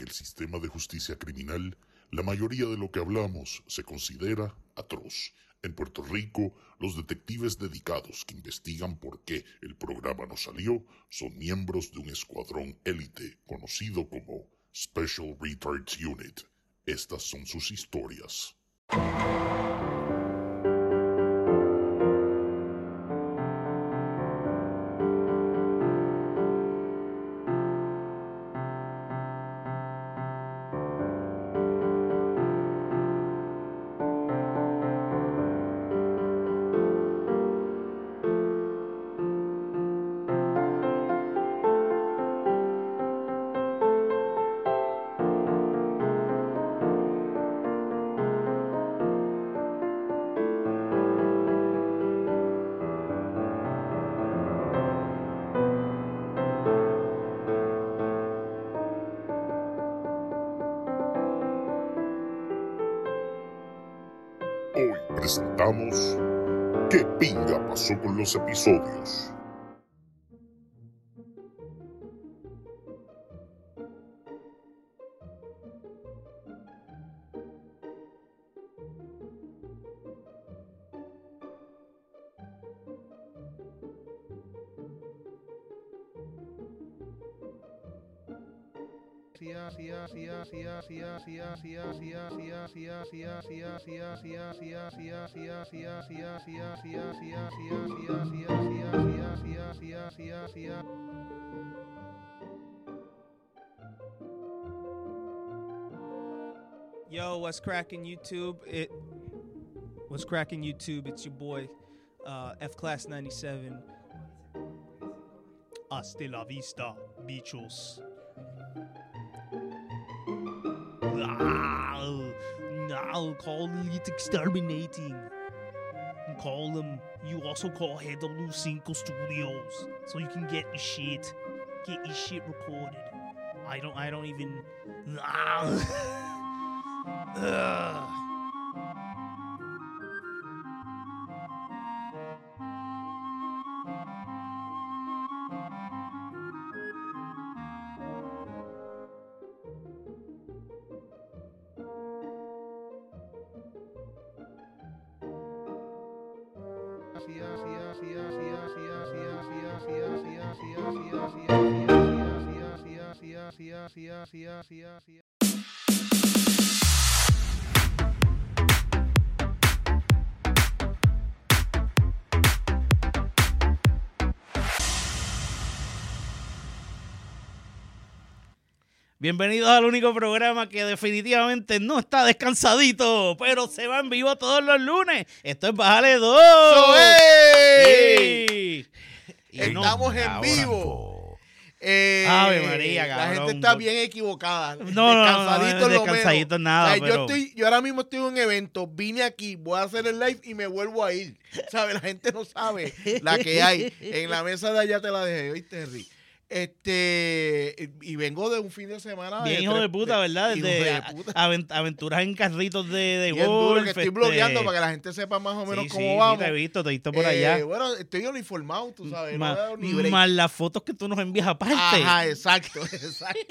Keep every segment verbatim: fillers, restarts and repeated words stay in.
el sistema de justicia criminal, la mayoría de lo que hablamos se considera atroz. En Puerto Rico, los detectives dedicados que investigan por qué el programa no salió son miembros de un escuadrón élite conocido como Special Retards Unit. Estas son sus historias. Hoy presentamos ¿Qué pinga pasó con los episodios? Yo, what's cracking YouTube? It what's cracking YouTube? It's your boy uh, F Class ninety-seven. Hasta la vista, bichos. No, call it exterminating. Call them. You also call G W five Studios so you can get your shit, get your shit recorded. I don't. I don't even. Ugh. Bienvenidos al único programa que definitivamente no está descansadito, pero se va en vivo todos los lunes. Esto es Bájale dos. ¡Soy! Sí. Estamos no, en ahora, vivo. Eh, Ave María, la cabrón. gente está bien equivocada. No, no, descansadito no, es lo descansadito menos. nada, O sea, pero... yo, estoy, yo ahora mismo estoy en un evento, vine aquí, voy a hacer el live y me vuelvo a ir. ¿Sabes? La gente no sabe la que hay. En la mesa de allá te la dejé, ¿oíste, Henry? Este, y vengo de un fin de semana. Bien de hijo tres, de puta, ¿verdad? hijo De, de puta. avent- aventuras en carritos de, de Bien golf. duro, que estoy este... bloqueando para que la gente sepa más o menos sí, cómo sí, vamos. Sí, te he visto, te he visto por Eh, allá. Bueno, estoy uniformado, tú sabes. Ma- no he dado ni break. más las fotos que tú nos envías aparte. Ajá, exacto, exacto.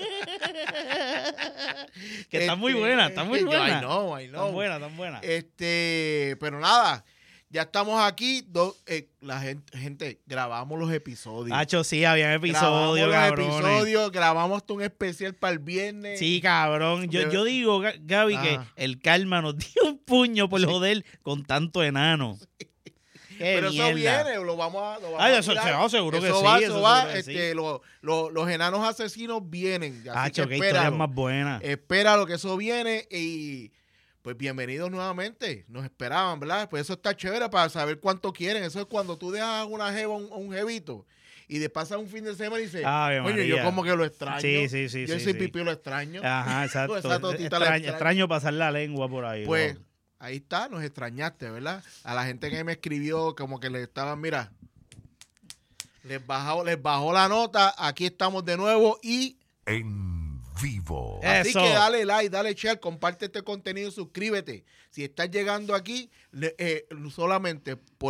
Que están muy Este, buenas, están muy yo, buenas. I know, I know. Están buenas, están buenas. Este, pero nada, ya estamos aquí. Do, eh, la gente, gente, grabamos los episodios. Hacho, sí, había grabamos episodios, los cabrones. episodios, grabamos hasta un especial para el viernes. Sí, cabrón. Yo, De- yo digo, Ga- Gaby, Ajá. que el karma nos dio un puño por joder con tanto enano. Qué Pero mierda. eso viene, lo vamos a. Lo vamos Ay, a eso- tirar. no, seguro que Eso sí, va, eso eso va. seguro que sí. Este, lo- lo- los enanos asesinos vienen. Así Hacho, que qué historias espéralo. más buenas. Espera lo que eso viene y pues bienvenidos nuevamente. Nos esperaban, ¿verdad? Pues eso está chévere para saber cuánto quieren. Eso es cuando tú dejas una jeva a un, a un jevito y de pasar un fin de semana y dices, Ave coño, yo María. como que lo extraño. Sí, sí, sí, Yo sí, ese sí. pipí lo extraño. Ajá, exacto. Esa totita la extraño, extraño. extraño pasar la lengua por ahí. Pues ¿no? ahí está, nos extrañaste, ¿verdad? A la gente que me escribió como que le estaban, mira, les bajó, les bajó la nota. Aquí estamos de nuevo y En vivo. así Eso. que dale like, dale share, comparte este contenido, suscríbete. Si estás llegando aquí, le- eh, solamente por el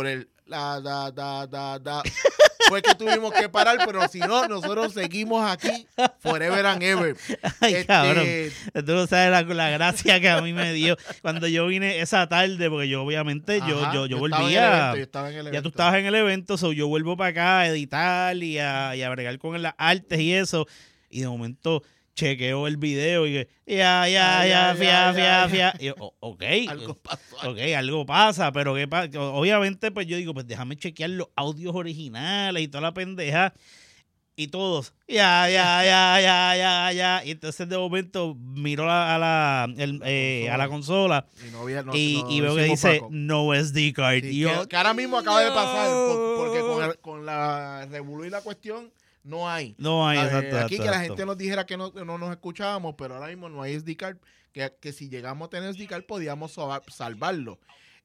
la, da, da, da, da. Fue que tuvimos que parar, pero si no, nosotros seguimos aquí forever and ever. Ay, Este, cabrón. Tú no sabes la, la gracia que a mí me dio cuando yo vine esa tarde, porque yo obviamente, yo, ajá, yo, yo estaba en el volvía. evento, yo estaba en el Ya evento. tú estabas en el evento, so yo vuelvo para acá a editar y a, y a bregar con las artes y eso. Y de momento chequeo el video y que, ya, ya, Ay, ya, ay, fia, ay, fia, ay. fia. Y yo, o- ok. Algo pasó. Ok, algo pasa, pero ¿qué pasa? Obviamente, pues yo digo, pues déjame chequear los audios originales y toda la pendeja. Y todos, ya, ya, ya, ya, ya, ya. Y entonces de momento miro a, a, la, el, eh, a la consola Y, no había- no- y, no y veo que hicimos dice backup. no S D card. Sí, y yo, que, que ahora mismo acaba de pasar, por- no. porque con, el- con la revolú y la cuestión no hay. no hay, A ver, exacto. aquí que exacto. la gente nos dijera que no, que no nos escuchábamos, pero ahora mismo no hay S D card, que, que si llegamos a tener S D card podíamos salva- salvarlo.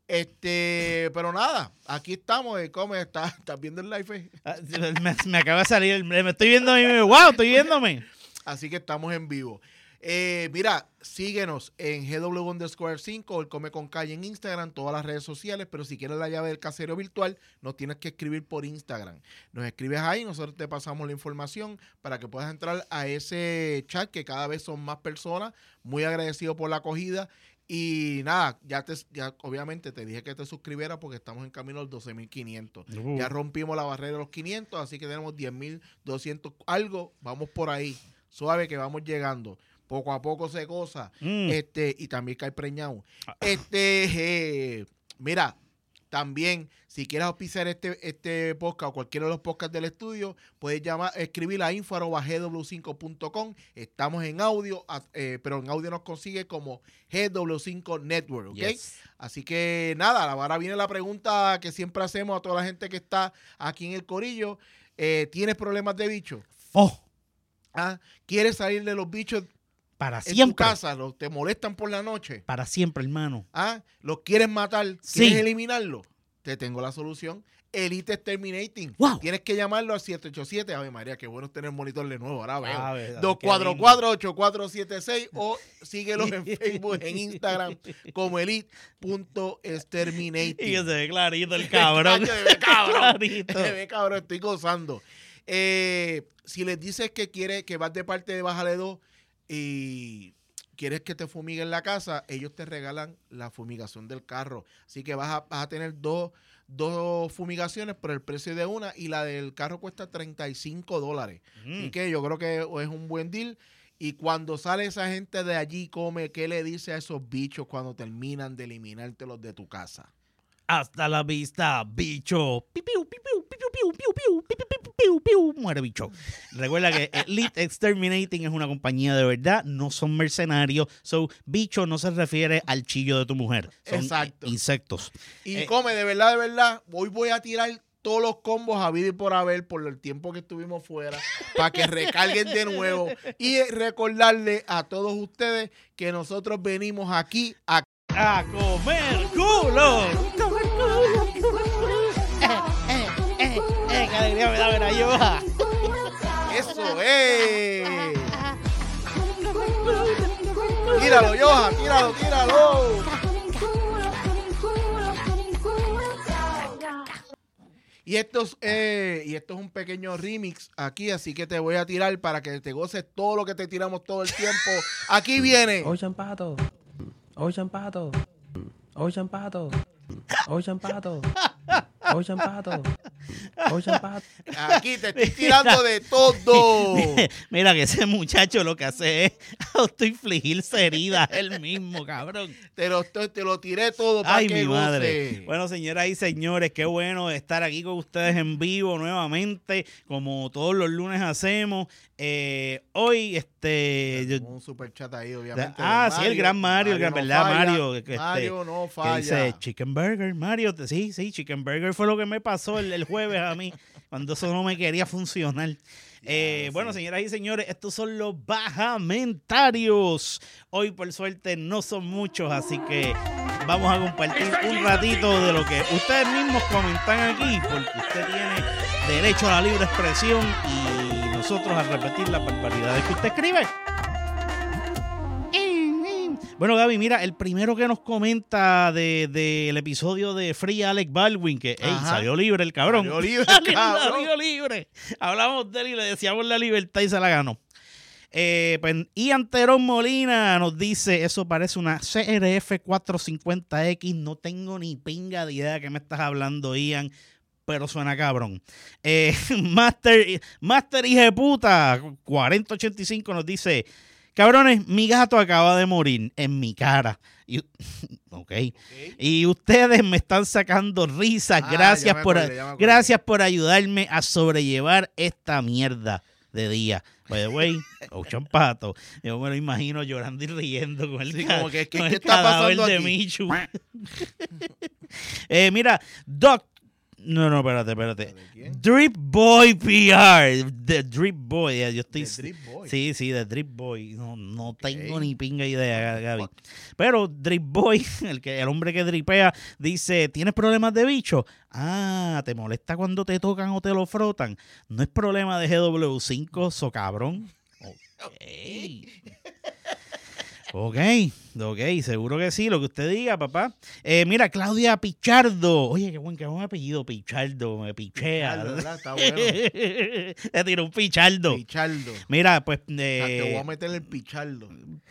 Este, pero nada, aquí estamos, eh, ¿cómo estás? ¿Estás viendo el live? eh? Ah, Me, me acaba de salir, el- me estoy viendo a mí, wow, estoy viéndome. Así que estamos en vivo. Eh, mira, síguenos en G W underscore cinco, el Come con Calle en Instagram, todas las redes sociales, pero si quieres la llave del casero virtual, nos tienes que escribir por Instagram. Nos escribes ahí, nosotros te pasamos la información para que puedas entrar a ese chat, que cada vez son más personas. Muy agradecido por la acogida. Y nada, ya te, ya obviamente te dije que te suscribieras porque estamos en camino a los doce mil quinientos. Uh. Ya rompimos la barrera de los quinientos, así que tenemos diez mil doscientos algo. Vamos por ahí. Suave que vamos llegando. Poco a poco se goza. Mm. Este, y también cae preñado. Este, eh, mira, también, si quieres auspiciar este, este podcast o cualquiera de los podcasts del estudio, puedes llamar, escribir a info arroba g w cinco punto com. Estamos en audio, a- eh, pero en audio nos consigue como G W cinco Network, ¿ok? Yes. Así que nada, ahora viene la pregunta que siempre hacemos a toda la gente que está aquí en el corillo. Eh, ¿Tienes problemas de bicho? Oh, ¿Ah? ¿Quieres salir de los bichos para en tu siempre. casa? ¿Los- ¿Te molestan por la noche? Para siempre, hermano. ¿Ah? ¿Los quieres matar? Sí. ¿Quieres eliminarlo? Te tengo la solución. Elite Exterminating. Wow. Tienes que llamarlo al siete ocho siete. Ave María, qué bueno tener monitor de nuevo. Ahora veo. Ah, verdad, dos qué cuatro lindo. cuatro, ocho cuatro siete seis o síguelos en Facebook, en Instagram como elite punto exterminating. Y que se ve clarito el cabrón. Cacho, se ve cabrón. Clarito. Se ve cabrón, estoy gozando. Eh, si les dices que quiere que vas de parte de Bájale dos y quieres que te fumiguen la casa, ellos te regalan la fumigación del carro. Así que vas a, vas a tener dos, dos fumigaciones por el precio de una y la del carro cuesta treinta y cinco dólares. Mm. Así que yo creo que es un buen deal. Y cuando sale esa gente de allí, come, ¿qué le dice a esos bichos cuando terminan de eliminártelos de tu casa? Hasta la vista, bicho. Piu, piu, piu, piu, piu, piu, piu, piu, piu, piu, piu, piu. Muere, bicho. Recuerda que Elite Exterminating es una compañía de verdad, no son mercenarios. So, bicho no se refiere al chillo de tu mujer. Son Exacto. insectos. Y Eh, come, de verdad, de verdad, hoy voy a tirar todos los combos a vida y por haber por el tiempo que estuvimos fuera para que recarguen de nuevo y recordarle a todos ustedes que nosotros venimos aquí a ¡A comer culo! ¡Comer culo! ¡Eh, eh, eh, eh! ¡Qué alegría me da ver a Yoja! eso es. Tíralo, Yoja, tíralo, tíralo. Y esto, es, eh, y esto es un pequeño remix aquí, así que te voy a tirar para que te goces todo lo que te tiramos todo el tiempo. Aquí viene. Ocean Pato. Ocean Pato. Ocean Pato. Ocean Pato. Ocean Pato. Ocean Pato. Aquí te estoy tirando de todo. Mira que ese muchacho lo que hace es autoinfligirse heridas él mismo, cabrón. Te lo, te, te lo tiré todo para Ay, que mi madre. goce. Bueno, señoras y señores, qué bueno estar aquí con ustedes en vivo nuevamente, como todos los lunes hacemos. Eh, hoy, este... yo- Un super chat ahí, obviamente. ah, de sí, el gran Mario, el gran, no ¿verdad, falla. Mario? Que, este, Mario no que falla. dice Chicken Burger, Mario. te- Sí, sí, Chicken Burger fue lo que me pasó el, el jueves a mí, cuando eso no me quería funcionar. Eh, bueno, señoras y señores, estos son los bajamentarios. Hoy, por suerte, no son muchos, así que vamos a compartir un ratito de lo que ustedes mismos comentan aquí, porque usted tiene derecho a la libre expresión y nosotros a repetir las barbaridades que usted escribe. Bueno, Gaby, mira, el primero que nos comenta del de, de episodio de Free Alec Baldwin, que ey, salió libre el cabrón. Salió libre, salió, cabrón. salió libre. Hablamos de él y le decíamos la libertad y se la ganó. Eh, pues, Ian Terón Molina nos dice, eso parece una C R F cuatrocientos cincuenta X, no tengo ni pinga de idea de qué me estás hablando, Ian, pero suena cabrón. Eh, Master, Master Hijeputa cuarenta ochenta y cinco nos dice, cabrones, mi gato acaba de morir en mi cara. Y, okay. ok. Y ustedes me están sacando risas. Ah, gracias, por, acordé, gracias por ayudarme a sobrellevar esta mierda de día. By the way, Ocean Pato, yo me lo imagino llorando y riendo con el, Sí, ca- como que, que, con ¿qué el está cadáver pasando de aquí? Michu. eh, mira, Doc. No, no, espérate, espérate. ¿De quién? Drip Boy P R. The Drip Boy. Yo estoy. The Drip Boy. Sí, sí, de Drip Boy. No, no Ok. tengo ni pinga idea, Gaby. Pero Drip Boy, el, que, el hombre que dripea, dice: ¿tienes problemas de bicho? Ah, ¿te molesta cuando te tocan o te lo frotan? No es problema de G W cinco, so cabrón. Ok. Ok, ok, seguro que sí, lo que usted diga, papá. Eh, mira, Claudia Pichardo. Oye, qué buen, qué buen apellido, Pichardo, me pichea. Pichardo, ¿verdad? Está bueno. Le tiró un Pichardo. Pichardo. Mira, pues... Ah, te voy Eh, a meter el pichardo.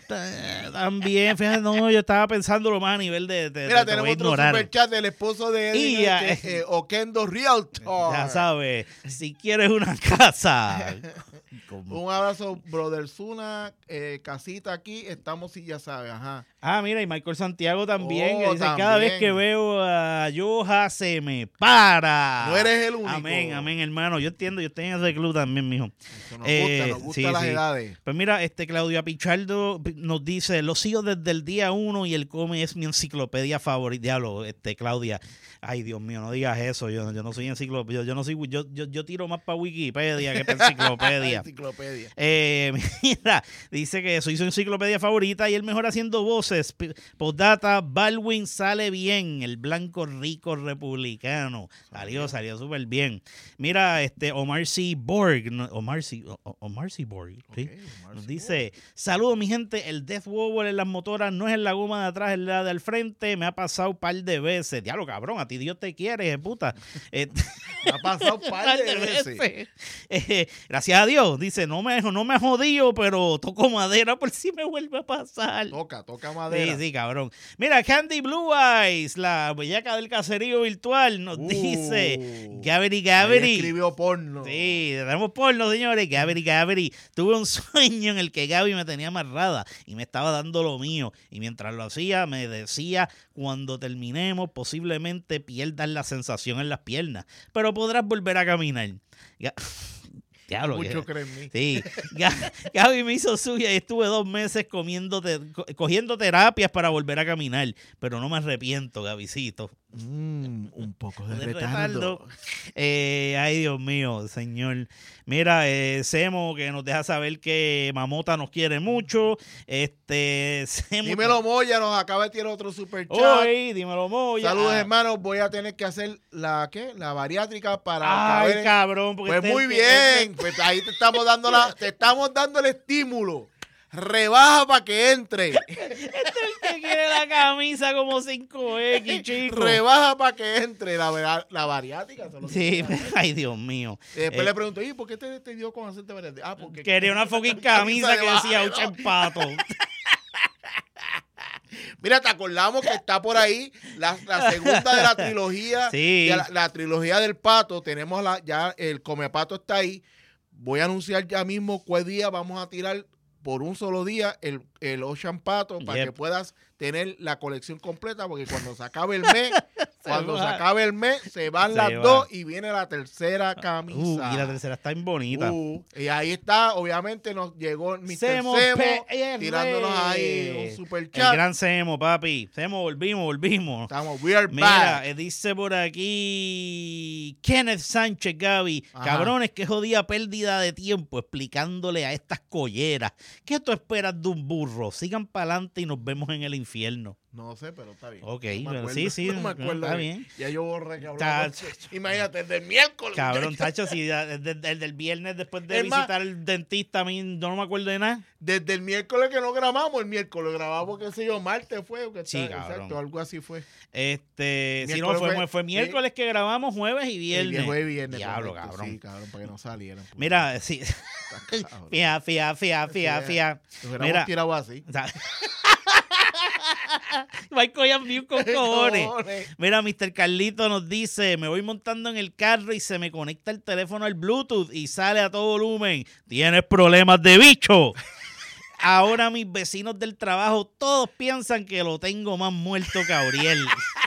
eh, también, fíjate, no, yo estaba pensándolo más a nivel de... de Mira, de- te voy tenemos a otro ignorar. superchat del esposo de Eddie, Y ya, este, eh, Oquendo Realtor. Ya sabes, si quieres una casa... Un abrazo, brother Zuna, eh, casita aquí, estamos y ya sabes, ajá. Ah, mira, y Michael Santiago también, Oh, que dice, cada también. vez que veo a Yoja se me para. No eres el único. Amén, amén, hermano. Yo entiendo, yo estoy en ese club también, mijo. Eso nos Eh, gusta, nos gusta sí, las sí. edades. Pues mira, este Claudia Pichardo nos dice, lo sigo desde el día uno y el come es mi enciclopedia favorita. Diablo, este, Claudia. Ay, Dios mío, no digas eso. Yo, yo no soy enciclopedia. Yo, yo no soy, yo, yo, yo tiro más para Wikipedia que para enciclopedia. Enciclopedia. Eh, mira, dice que soy su enciclopedia favorita y el mejor haciendo voces. P- Postdata, Baldwin sale bien, el blanco rico republicano. Salió, salió súper bien. Mira, este Omar C. Borg, no, Omar C. O- O- Omar C. Borg, ¿sí? Ok, Omar Nos C. dice, saludos mi gente, el Death Wower en las motoras no es en la goma de atrás, es la del frente, me ha pasado un par de veces. Diablo, cabrón, a ti Dios te quiere, de puta. Eh, Me ha pasado un par de veces. eh, gracias a Dios, dice, no me, no me ha jodido, pero toco madera por si me vuelve a pasar. Toca, toca madera. Sí, sí, cabrón. Mira, Candy Blue Eyes, la bellaca del caserío virtual, nos Uh, dice, Gabby Ahí Gabby. escribió porno. Sí, tenemos porno, señores. Gabby, Gabby. Tuve un sueño en el que Gaby me tenía amarrada y me estaba dando lo mío. Y mientras lo hacía, me decía, cuando terminemos, posiblemente pierdas la sensación en las piernas, pero podrás volver a caminar. Ya- Diablo, Mucho que- creen en mí. Sí, Ga- Gaby me hizo suya y estuve dos meses comiendo te- co- cogiendo terapias para volver a caminar, pero no me arrepiento, Gabycito. Mm, un poco de De retardo. retardo. Eh, ay, Dios mío, señor. Mira, eh, Semo que nos deja saber que Mamota nos quiere mucho. Este, Semo. Dímelo, Moya, nos acaba de tirar otro super chat. Hoy, dímelo, Moya. Saludos, hermanos. Voy a tener que hacer la, ¿qué? La bariátrica para Ay, caber en- cabrón. Porque Pues este- muy este- bien. Pues ahí te estamos dando la, te estamos dando el estímulo. Rebaja para que entre. Que quiere la camisa como cinco equis, chico. Rebaja para que entre la, vera- la bariátrica. eso es lo que Sí, quiere hacer. ay, Dios mío. Y después Eh, le pregunto, ¿y por qué te, te dio con hacerte bariátrica? Ah, porque Quería una fucking camisa que Camisa de decía baja, Ucha ¿no? en pato. Mira, te acordamos que está por ahí la, la segunda de la trilogía. Sí. de la, la trilogía del pato. Tenemos la, ya el Comepato está ahí. Voy a anunciar ya mismo cuál día vamos a tirar por un solo día el, el Ocean Pato para Yep. que puedas tener la colección completa, porque cuando se acabe el mes, cuando se va. acabe el mes, se van Se las va. dos y viene la tercera camisa. Uh, y la tercera está bien bonita. Uh, y ahí está, obviamente nos llegó mister Semo Semo P R. tirándonos ahí un super El chat. gran Semo, papi. Semo, volvimos, volvimos. Estamos, we are Mira, back. eh, dice por aquí Kenneth Sánchez, Gaby. Ajá. Cabrones, qué jodida pérdida de tiempo explicándole a estas colleras. ¿Qué tú esperas de un burro? chorro. Sigan para adelante y nos vemos en el infierno. No sé, pero está bien. Ok, No me pero acuerdo, sí, sí, no me acuerdo está de- bien. Ya yo borré que Ta- hablaba. Imagínate, desde el miércoles. Cabrón, tacho, si ya- desde el del, del viernes después de Es más- visitar al dentista, a mí no me acuerdo de nada. Desde el miércoles que no grabamos, el miércoles grabamos, qué sé yo, martes fue. O que Sí, está- cabrón. Exacto, algo así fue. Este, si no, Miércoles fue, fue- fue, miércoles que grabamos, jueves y El viernes. jueves y viernes. Diablo, correcto, cabrón. Sí, cabrón, para que no salieran. puto. Mira, sí. Está cabrón. Fía, fía, fía, fía, Sí, fía. Nos hubiéramos Mira. tirado así. O sea, Michael Ian View con cojones. Cojones. Mira, mister Carlito nos dice, me voy montando en el carro y se me conecta el teléfono al Bluetooth y sale a todo volumen. ¿Tienes problemas de bicho? Ahora mis vecinos del trabajo todos piensan que lo tengo más muerto que Auriel.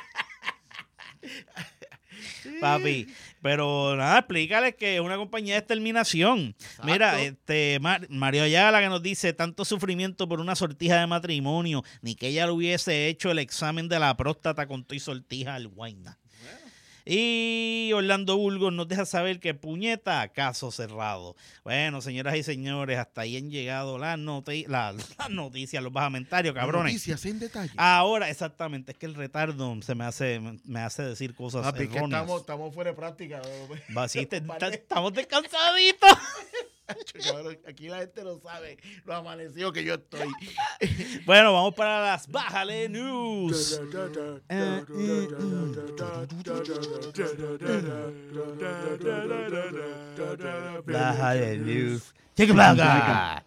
Papi, pero nada, explícales que es una compañía de exterminación. Mira, este Mar- Mario Ayala que nos dice tanto sufrimiento por una sortija de matrimonio, ni que ella le hubiese hecho el examen de la próstata con todo y sortija al guayna. Y Orlando Burgos nos deja saber que puñeta, caso cerrado. Bueno, señoras y señores, hasta ahí han llegado las, noti la- las noticias, los bajamentarios, cabrones. Noticias en detalle. Ahora, exactamente, es que el retardo se me hace, me hace decir cosas Papi, es que erróneas. estamos, estamos fuera de práctica. Va, sí, te- Vale. ta- estamos descansaditos. Cabrón, aquí la gente no sabe lo amanecido que yo estoy. Bueno, vamos para las Bájale News. Eh, Bájale News. Check it back.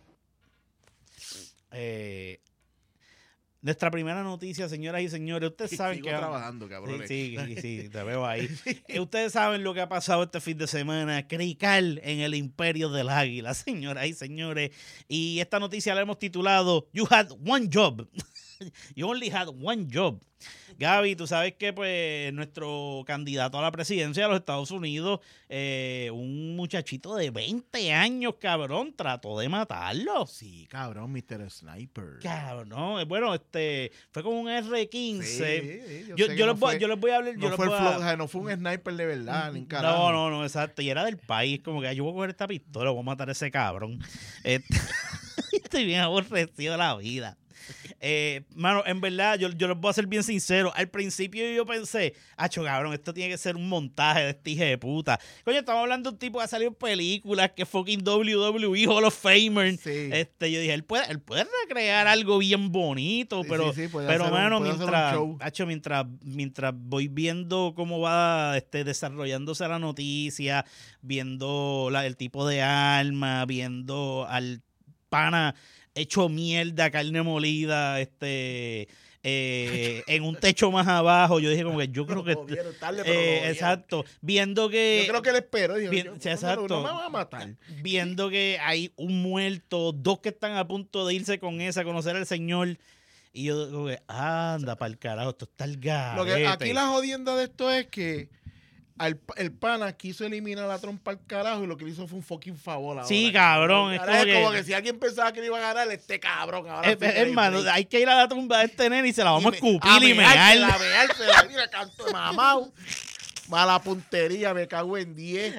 Eh, nuestra primera noticia, señoras y señores, ustedes saben Sigo que... trabajando, Sí, cabrón. sí, sí, sí, te veo ahí. Eh, Ustedes saben lo que ha pasado este fin de semana. Crical en el Imperio del Águila, señoras y señores. Y esta noticia la hemos titulado You had one job. You only had one job. Gaby, tú sabes que pues nuestro candidato a la presidencia de los Estados Unidos, eh, un muchachito de veinte años, cabrón, trató de matarlo. Sí, cabrón, mister Sniper. Cabrón, bueno, este fue con un R quince. Sí, sí, Yo, sé que yo, no les voy, fue- yo les voy a hablar. No yo les fue, el voy a- flow, o sea, no fue un sniper de verdad, ni un carajo. No, no, no, exacto. Y era del país, como que yo voy a coger esta pistola, voy a matar a ese cabrón. Este, estoy bien aborrecido de la vida. Eh, mano, en verdad, yo, yo les voy a ser bien sincero. Al principio yo pensé, acho, cabrón, esto tiene que ser un montaje de este hijo de puta. Coño, estamos hablando de un tipo que ha salido en películas, que es fucking W W E Hall of Famer. Sí. Este, yo dije, él puede, él puede recrear algo bien bonito, Sí, pero, sí, sí, puede pero hacer un- mano, puede hacer un mientras, show. acho, mientras, mientras voy viendo cómo va este, desarrollándose la noticia, viendo la- el tipo de arma, viendo al pana hecho mierda, carne molida, este, eh, en un techo más abajo. Yo dije como que yo creo que... Lo jodieron tarde, pero eh, lo jodieron. exacto. Viendo que... Yo creo que él esperó. Dijo, bien, yo, sí, no, exacto. No me va a matar. Viendo que hay un muerto, dos que están a punto de irse con esa, a conocer al Señor. Y yo digo que, anda pa'l carajo, esto está el Lo que, garete. aquí la jodienda de esto es que al, el pana quiso eliminar la trompa al carajo y lo que le hizo fue un fucking favor. Ahora, Sí, cabrón, es Ahora como es como que- que si alguien pensaba que le iba a ganar, este cabrón. Ahora Eh, sí eh, que le- hermano, hay que ir a la tumba de este nene y se la vamos a me- escupir y meársela, mear. meársela. Mira, canto de mamau. Mala puntería, me cago en diez.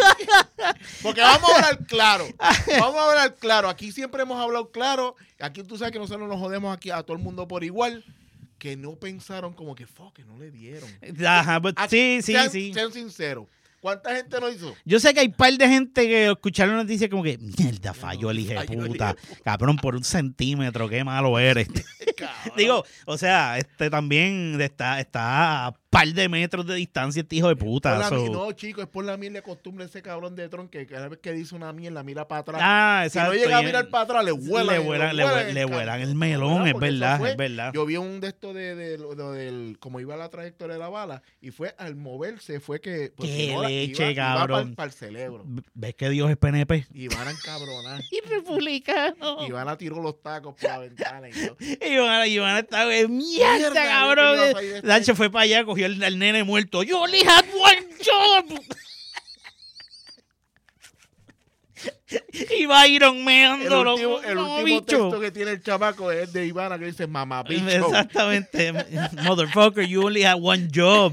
Porque vamos a hablar claro. Vamos a hablar claro. Aquí siempre hemos hablado claro. Aquí tú sabes que nosotros nos jodemos aquí a todo el mundo por igual. Que no pensaron como que, fuck, que no le dieron. Ajá, pues, Aquí, sí, sí, sean, sí. Sean sinceros. ¿Cuánta gente lo hizo? Yo sé que hay par de gente que escucharon la noticia como que, mierda, falló el hijo de Falló el puta. hijo de Cabrón, por un centímetro, qué malo eres. Cabrón. Digo, o sea, este también está, está a par de metros de distancia este hijo de puta. Por la so- mi- no, chico, es por la mierda de costumbre ese cabrón de Tron que cada vez que dice una mierda mira para atrás. Ah, si exacto. no llega a y- mirar para atrás, le vuelan. le vuelan, le vuelan, le vuelan el melón, es porque eso verdad, fue- es verdad. Yo vi un de estos de, de, lo- lo del, como iba la trayectoria de la bala, y fue al moverse, fue que... pues, Qué si no, la- leche, iba, cabrón. Para el cerebro. ¿Ves que Dios es P N P? Y van a encabronar. Y republicano. Y van a tirar los tacos por la ventana y todo. Y van a, y van a estar, eh, mierda, Mierda, cabrón. yo que iba a salir de este- Lancho fue para allá, cogió al, al nene muerto. You only had one job. Y va Iron Man. El último, el último texto que tiene el chamaco es de Ivana que dice mamá bicho. Exactamente. Motherfucker, you only had one job.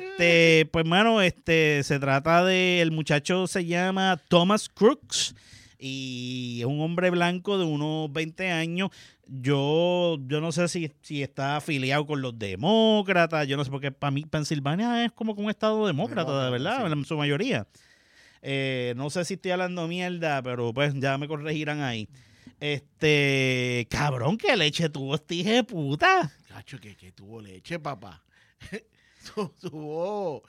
Este, pues, mano, este, se trata de, el muchacho se llama Thomas Crooks. y es un hombre blanco de unos veinte años. Yo yo no sé si, si está afiliado con los demócratas, yo no sé, porque para mí Pensilvania es como que un estado demócrata, Demócrata, de verdad, sí. en su mayoría. Eh, no sé si estoy hablando mierda, pero pues ya me corregirán ahí. Este, cabrón, ¿qué leche tuvo este hijo de puta? Cacho, que, que tuvo leche, papá. Tu- tuvo...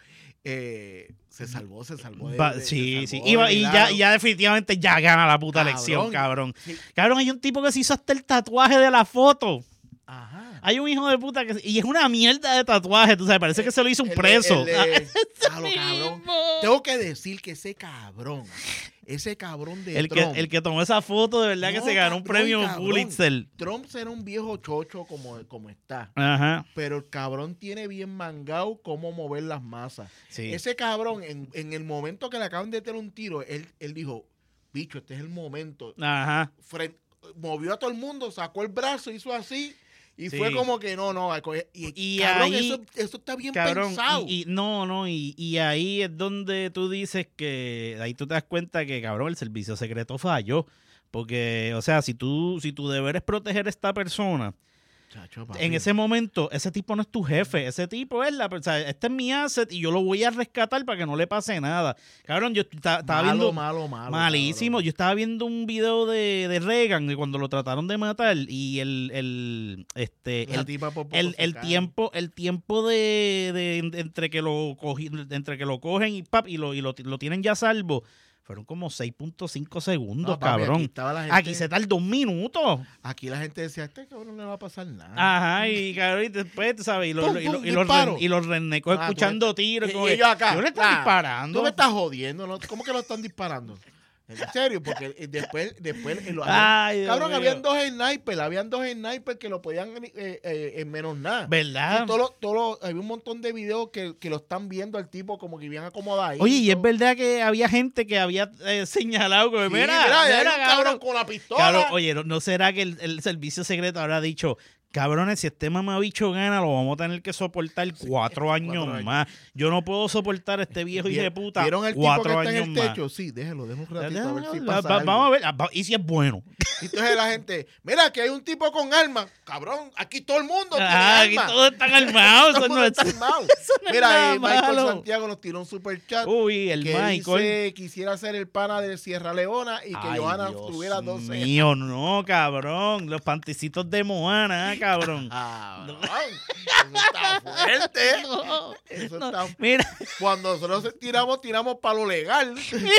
Eh, se salvó, se salvó. De, Va- de- se sí, sí. salvó Y, va- de y ya, milagro. y ya definitivamente ya gana la puta Cabrón. elección, cabrón. Sí. Cabrón, hay un tipo que se hizo hasta el tatuaje de la foto. Ajá. Hay un hijo de puta que... Y es una mierda de tatuaje, tú sabes, parece que se lo hizo un El de- preso. el de- Ah, Ah, lo cabrón. Tengo que decir que ese cabrón, ese cabrón de el, que, Trump, el que tomó esa foto, de verdad No, que se ganó un cabrón, premio cabrón. Pulitzer. Trump será un viejo chocho como, como está, Ajá, pero el cabrón tiene bien mangado cómo mover las masas. sí. Ese cabrón, en, en el momento que le acaban de tener un tiro, él, él dijo, bicho, este es el momento. Ajá. Fren- movió a todo el mundo, sacó el brazo, hizo así, y Sí. fue como que no, no. Y, Y cabrón, ahí- eso, eso está bien Cabrón, pensado. y, y no, no, y, y ahí es donde tú dices que, ahí tú te das cuenta que, cabrón, el servicio secreto falló. Porque, o sea, si tú, si tu deber es proteger a esta persona, Chacho, papi. en ese momento, ese tipo no es tu jefe, ese tipo es la persona, este es mi asset y yo lo voy a rescatar para que no le pase nada. Cabrón, yo ta- estaba malo, viendo... malo, malo. Malísimo. cabrón. Yo estaba viendo un video de, de Reagan de cuando lo trataron de matar y el, el, este, La el, tipa por poco el, se el cae. tiempo, el tiempo de, de- de- entre que lo cogí, entre que lo cogen y pap, y lo, y lo, lo tienen ya salvo, fueron como seis punto cinco segundos, No, papi, Aquí, cabrón. estaba la gente, Aquí se tardó un minuto. aquí la gente decía, este cabrón no le va a pasar nada. Ajá, y cabrón, y después, tú sabes, y, lo- Pum, y, lo- pum, y los, disparo. ren- y los renecos Ah, tú escuchando tiros. Y- como y que, ellos acá, yo le están ah, disparando. Tú me estás jodiendo, ¿no? ¿Cómo que lo están disparando? En serio, porque eh, después, después eh, lo- Ay, Dios cabrón, mío. habían dos snipers, habían dos snipers que lo podían eh, eh, en menos nada. ¿Verdad? Y todo lo- todo lo- había un montón de videos que, que lo están viendo al tipo como que bien acomodado. Oye, y es verdad que había gente que había eh, señalado que, Sí, mira, mira, hay mira, un cabrón con la pistola. Cabrón, oye, ¿no, no será que el, el servicio secreto habrá dicho, cabrones, si este mamabicho gana, lo vamos a tener que soportar cuatro años cuatro años. más? Yo no puedo soportar a este viejo hijo de puta ¿Vieron el tipo cuatro que está años en el más. techo? Sí, déjelo, déjelo un ratito a ver si Va- pasa va- algo. vamos a ver, ah, va- y si es bueno. Y entonces la gente, mira, aquí hay un tipo con armas. Cabrón, aquí todo el mundo Ah, aquí tiene armas. todos están armados. Todo eso el no mundo es- está armado. eso no es Mira, nada eh, Michael malo. Santiago nos tiró un super chat Uy, el que Michael. dice quisiera ser el pana de Sierra Leona y que Ay, Johanna Dios tuviera doce. mío, no, cabrón. Los panticitos de Moana, ah, cabrón. Ah, eso está fuerte. No, Eso no, está mira, Cuando nosotros tiramos, tiramos para lo legal.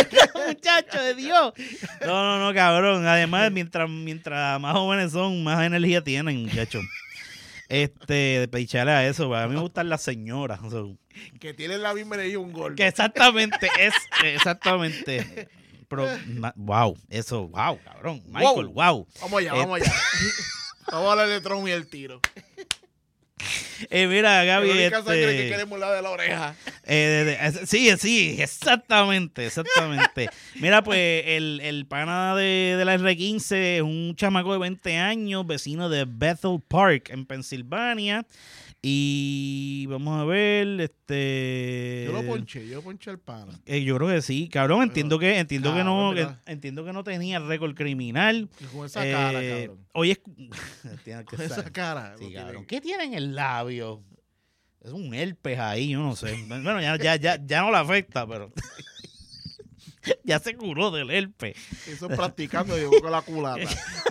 muchacho de Dios. No, no, no, cabrón. Además, mientras, mientras más jóvenes son, más energía tienen, muchachos. Este, picharle a eso, a mí me gustan las señoras. o sea, Que tienen la misma energía un gol. que exactamente, es exactamente. Pero, ma- wow, eso, wow, cabrón. Michael, wow. Vamos allá, Eh, vamos allá. Vamos a hablar de Trump y el tiro. Eh, mira, La Gaby, única sangre que este, queremos es la de la oreja. eh, de- de- es- sí, sí, exactamente, exactamente. Mira, pues el, el pana de, de la R quince es un chamaco de veinte años, vecino de Bethel Park en Pensilvania. Y vamos a ver, este... Yo lo ponché, yo ponché el pana. eh, yo creo que sí, cabrón, entiendo que entiendo que no Cabrón, que- ¿verdad? entiendo que no tenía récord criminal. Y con esa cara, Eh, cabrón. Oye, es- tiene que Con esa ser. cara. Sí, lo tiene. cabrón. ¿Qué tiene en el labio? Es un herpes ahí, yo no sé. Bueno, ya, ya, ya, ya no le afecta, pero ya se curó del herpes. Eso practicando llegó con la culata.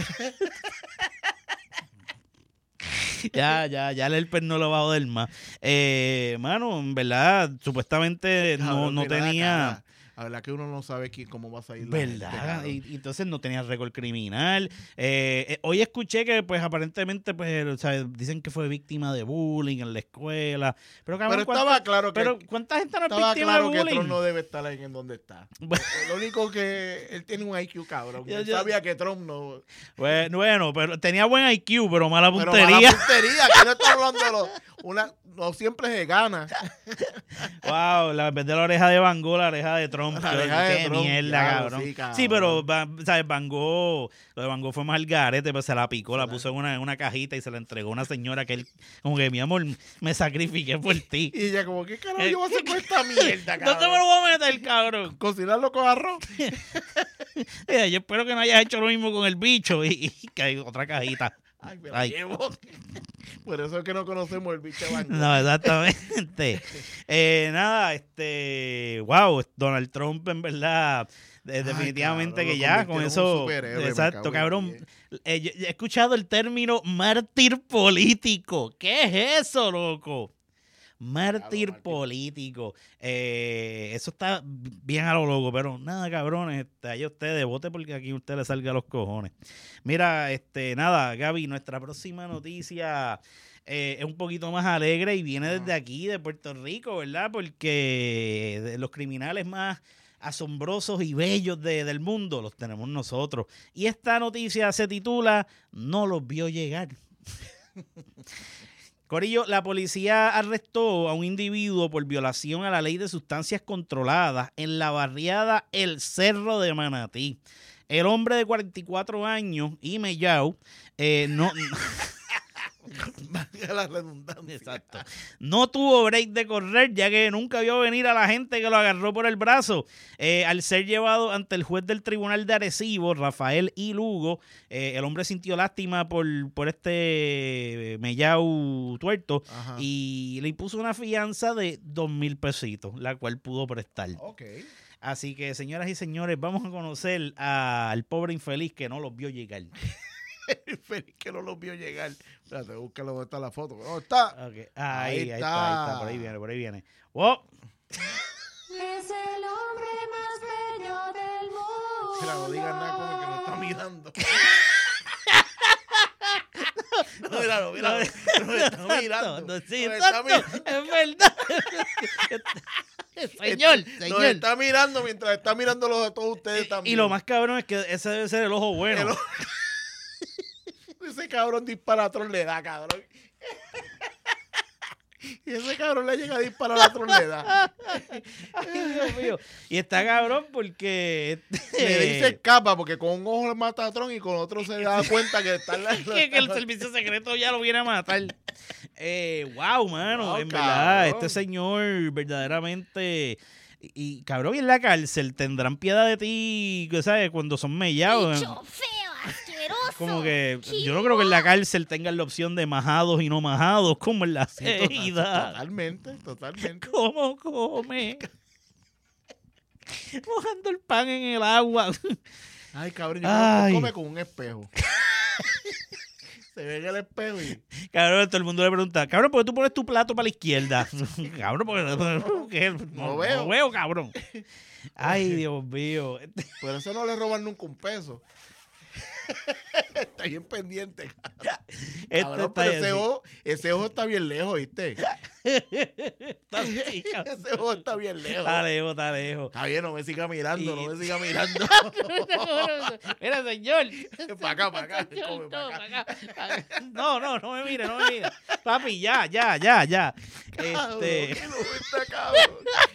Ya, ya, ya el herpes no lo va a joder más. Eh, mano, en verdad, supuestamente no, Cabrón, no mira la tenía... cara. La verdad que uno no sabe quién, cómo va a salir la gente, ¿Verdad? cabrón. Y, y entonces no tenía récord criminal. Eh, eh, hoy escuché que, pues, aparentemente, pues, o sea, dicen que fue víctima de bullying en la escuela. Pero, cabrón, Pero ¿cuánta- estaba claro que, pero ¿cuánta gente no es estaba víctima claro de que bullying? Trump no debe estar ahí en donde está. Bueno. Lo único que él tiene un I Q, cabrón. Yo- Él yo- sabía que Trump no... Bueno, bueno, pero tenía buen I Q, pero mala Pero puntería. mala puntería, que no está hablando de los... Una, no siempre se gana. Wow, la, en vez de la oreja de Van Gogh, la oreja de Trump. La oreja de Qué Trump, mierda, claro, cabrón. sí, cabrón. Sí, pero Van- ¿sabes? Van Gogh, lo de Van Gogh fue más al garete, pues se la picó, Se la la- puso en una, en una cajita y se la entregó a una señora que él, como que, mi amor, me sacrifiqué por ti. Y ella como, ¿qué carajo yo voy a hacer con esta mierda, ¿Dónde me cabrón? lo voy a meter, cabrón? Cocinarlo con arroz. Mira, yo espero que no hayas hecho lo mismo con el bicho y, y que hay otra cajita. Ay, me la Ay. llevo. Por eso es que no conocemos el bicho de Van Gogh. No, exactamente. eh, nada, este, wow, Donald Trump en verdad, de- Ay, definitivamente cabrón, que lo ya con convirtieron en un eso, superhéroe, me exacto, cago en cabrón. diez. Eh, yo- yo he escuchado el término mártir político. ¿Qué es eso, loco? Mártir mártir. político. Eh, eso está bien a lo loco, pero nada, cabrones, este, ahí ustedes, vote porque aquí a usted le salga a los cojones. Mira, este, nada, Gaby, nuestra próxima noticia eh, es un poquito más alegre y viene desde aquí, de Puerto Rico, ¿verdad? Porque de los criminales más asombrosos y bellos de- del mundo los tenemos nosotros. Y esta noticia se titula No los vio llegar. Corillo, la policía arrestó a un individuo por violación a la ley de sustancias controladas en la barriada El Cerro de Manatí. El hombre de cuarenta y cuatro años y mellao eh, no, Valga la redundancia. exacto, no tuvo break de correr, ya que nunca vio venir a la gente que lo agarró por el brazo. Eh, al ser llevado ante el juez del tribunal de Arecibo, Rafael I. Lugo, eh, el hombre sintió lástima por, por este mellao tuerto Ajá. y le impuso una fianza de dos mil pesitos, la cual pudo prestar. Ok. Así que, señoras y señores, vamos a conocer a- al pobre infeliz que no los vio llegar. Feliz que no los vio llegar. Espérate, búscalo donde está la foto. ¿Dónde está? Ok, Ahí, Ahí ahí, está. está. ahí está, por ahí viene, por ahí viene. ¡Oh! Es el hombre más bello del mundo. Que no digan nada como que nos está mirando. No, míralo, míralo. Nos está mirando. No, sí, Nos está exacto, mirando. es verdad. Señor, Nos señor. está mirando mientras está mirando los de todos ustedes Y, también. y lo más cabrón es que ese debe ser el ojo bueno. El ojo- Ese cabrón disparatron le da, cabrón. Y ese cabrón le llega a disparar a la troleda. Ay, Dios mío. Y está cabrón porque... Le dice escapa porque con un ojo le mata a Tron y con otro se da cuenta que está en la... que, que el servicio secreto ya lo viene a matar. Eh, wow, mano, Wow, en verdad, cabrón. este señor verdaderamente... Y, y, cabrón, y en la cárcel tendrán piedad de ti, ¿sabes? Cuando son mellados. Bicho feo, asqueroso. Como que yo no creo que en la cárcel tengan la opción de majados y no majados, como en la Sí, total- celda. Totalmente, totalmente. ¿Cómo come? Mojando el pan en el agua. Ay, cabrón, yo creo que Ay. come con un espejo. Se ve en el espejo y... Cabrón, todo el mundo le pregunta, cabrón, ¿por qué tú pones tu plato para la izquierda? Cabrón, porque, porque no, No veo. no veo, cabrón. Ay, Dios mío. Por eso no le roban nunca un peso. Está bien pendiente, cabrón. Este Cabrón, está pero así. ese ojo, ese ojo está bien lejos, ¿viste? Está así, cabrón. Ese ojo está bien lejos. Está lejos, está lejos. Está bien, no me siga mirando, Y- no me siga mirando. Mira, señor. Para acá, para acá, Señor, come no, para acá. para acá. No, no, no me mire, no me mire. Papi, ya, ya, ya, ya. Cabrón, Este, qué ojo está, cabrón.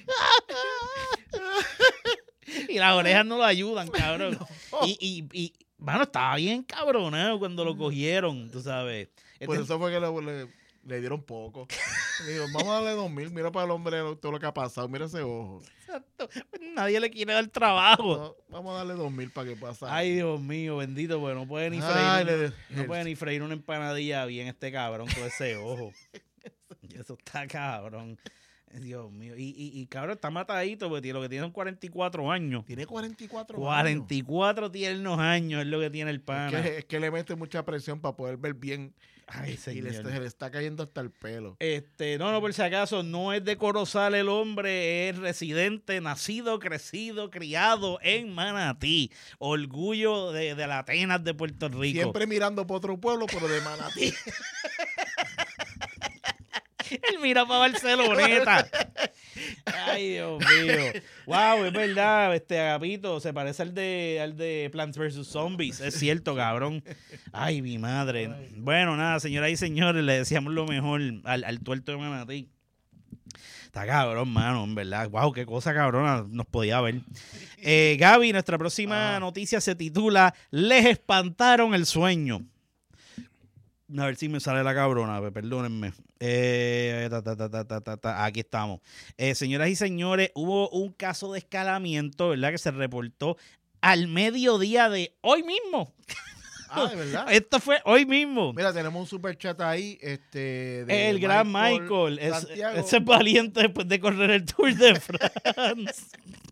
y las orejas no lo ayudan, cabrón. Y, y, y, mano, estaba bien cabronado cuando lo cogieron, tú sabes. Este- Por eso fue que le, le- le dieron poco. Le digo, vamos a darle dos mil, mira para el hombre todo lo que ha pasado, mira ese ojo. Exacto. Nadie le quiere dar trabajo. No, vamos a darle dos mil para que pase. Ay, Dios mío, bendito, porque no puede ni freír, Ay, una- le- no el- puede ni freír una empanadilla bien este cabrón con ese ojo. Y eso está cabrón. Dios mío. Y, y, y cabrón, está matadito porque tiene- lo que tiene son cuarenta y cuatro años. Tiene cuarenta y cuatro cuarenta y cuatro tiernos años es lo que tiene el años. pana. Es que, es que le mete mucha presión para poder ver bien. Ay, Y le, señor. se le está cayendo hasta el pelo. Este, no, no, por si acaso, no es de Corozal el hombre, es residente, nacido, crecido, criado en Manatí. Orgullo de, de las Atenas de Puerto Rico. Siempre mirando por otro pueblo, pero de Manatí. Él mira para Barceloneta. Ay, Dios mío. Wow, es verdad, este Agapito se parece al de al de Plants versus. Zombies. Es cierto, cabrón. Ay, mi madre. Bueno, nada, señoras y señores, le deseamos lo mejor al, al tuerto de Manatí. Está cabrón, mano, en verdad. Wow, qué cosa cabrona nos podía ver. Eh, Gaby, nuestra próxima Ah. noticia se titula Les espantaron el sueño. A ver si me sale la cabrona, pe- perdónenme. Eh, ta, ta, ta, ta, ta, ta, ta. Aquí estamos. Eh, señoras y señores, hubo un caso de escalamiento, ¿verdad? Que se reportó al mediodía de hoy mismo. Ah, de verdad. Esto fue hoy mismo. Mira, tenemos un super chat ahí. Este, de El gran Michael. Es- Santiago. ese es valiente después de correr el Tour de France.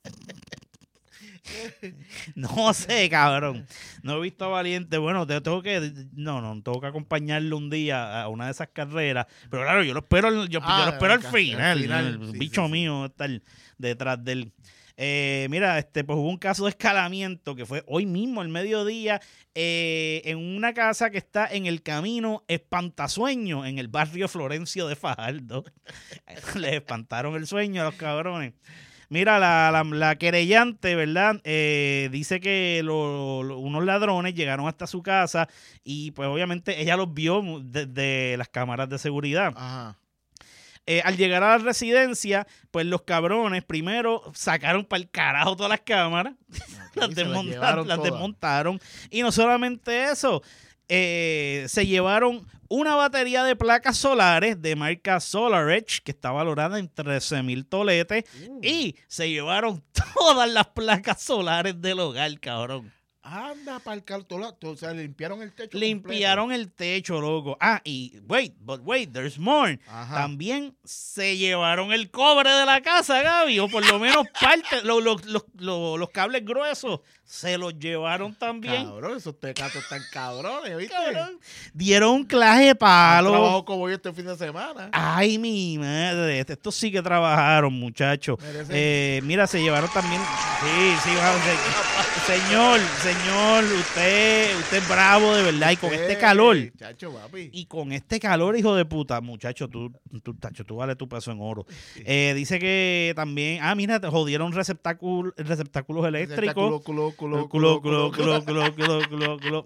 No sé, cabrón. No he visto a Valiente. Bueno, te tengo que. No, no, tengo que acompañarlo un día a una de esas carreras. Pero claro, yo lo espero, al- yo, Ah, yo lo espero al al final. final, El sí, bicho sí, sí. mío está detrás de él. Eh, mira, este, pues hubo un caso de escalamiento que fue hoy mismo, al mediodía, eh, en una casa que está en el camino Espantasueño, en el barrio Florencio de Fajardo. Les espantaron el sueño a los cabrones. Mira, la, la, la querellante, ¿verdad? Eh, dice que lo- lo- unos ladrones llegaron hasta su casa y pues obviamente ella los vio desde las cámaras de seguridad. Ajá. Eh, al llegar a la residencia, pues los cabrones primero sacaron para el carajo todas las cámaras, las, se las desmonta- llevaron las todas. desmontaron. Y no solamente eso, eh, se llevaron una batería de placas solares de marca SolarEdge, que está valorada en trece mil toletes, Uh. y se llevaron todas las placas solares del hogar, cabrón. Anda para el cartón. O sea, limpiaron el techo. Limpiaron el techo, loco. Ah, y wait, but wait, there's more. completo. Ajá. También se llevaron el cobre de la casa, Gaby, o por lo menos parte, lo- lo- los- lo- los cables gruesos se los llevaron también. Cabrón, esos tecatos están cabrones, ¿viste? Cabrón. Dieron un claje de Han palo. trabajado como yo este fin de semana. Ay, mi madre, estos sí que trabajaron, muchachos. Merecen- Eh, mira, se llevaron también. Sí, sí, vamos, se- señor, señor, usted, usted es bravo de verdad. Y con este Eh, calor, Chacho, papi. y con este calor, hijo de puta, muchacho, tú, tú, tacho, tú vales tu peso en oro. Eh, dice que también, ah, mira, te jodieron receptáculos, receptáculos eléctricos. Culo, culo, Culo, culo, culo, culo, culo, culo, culo.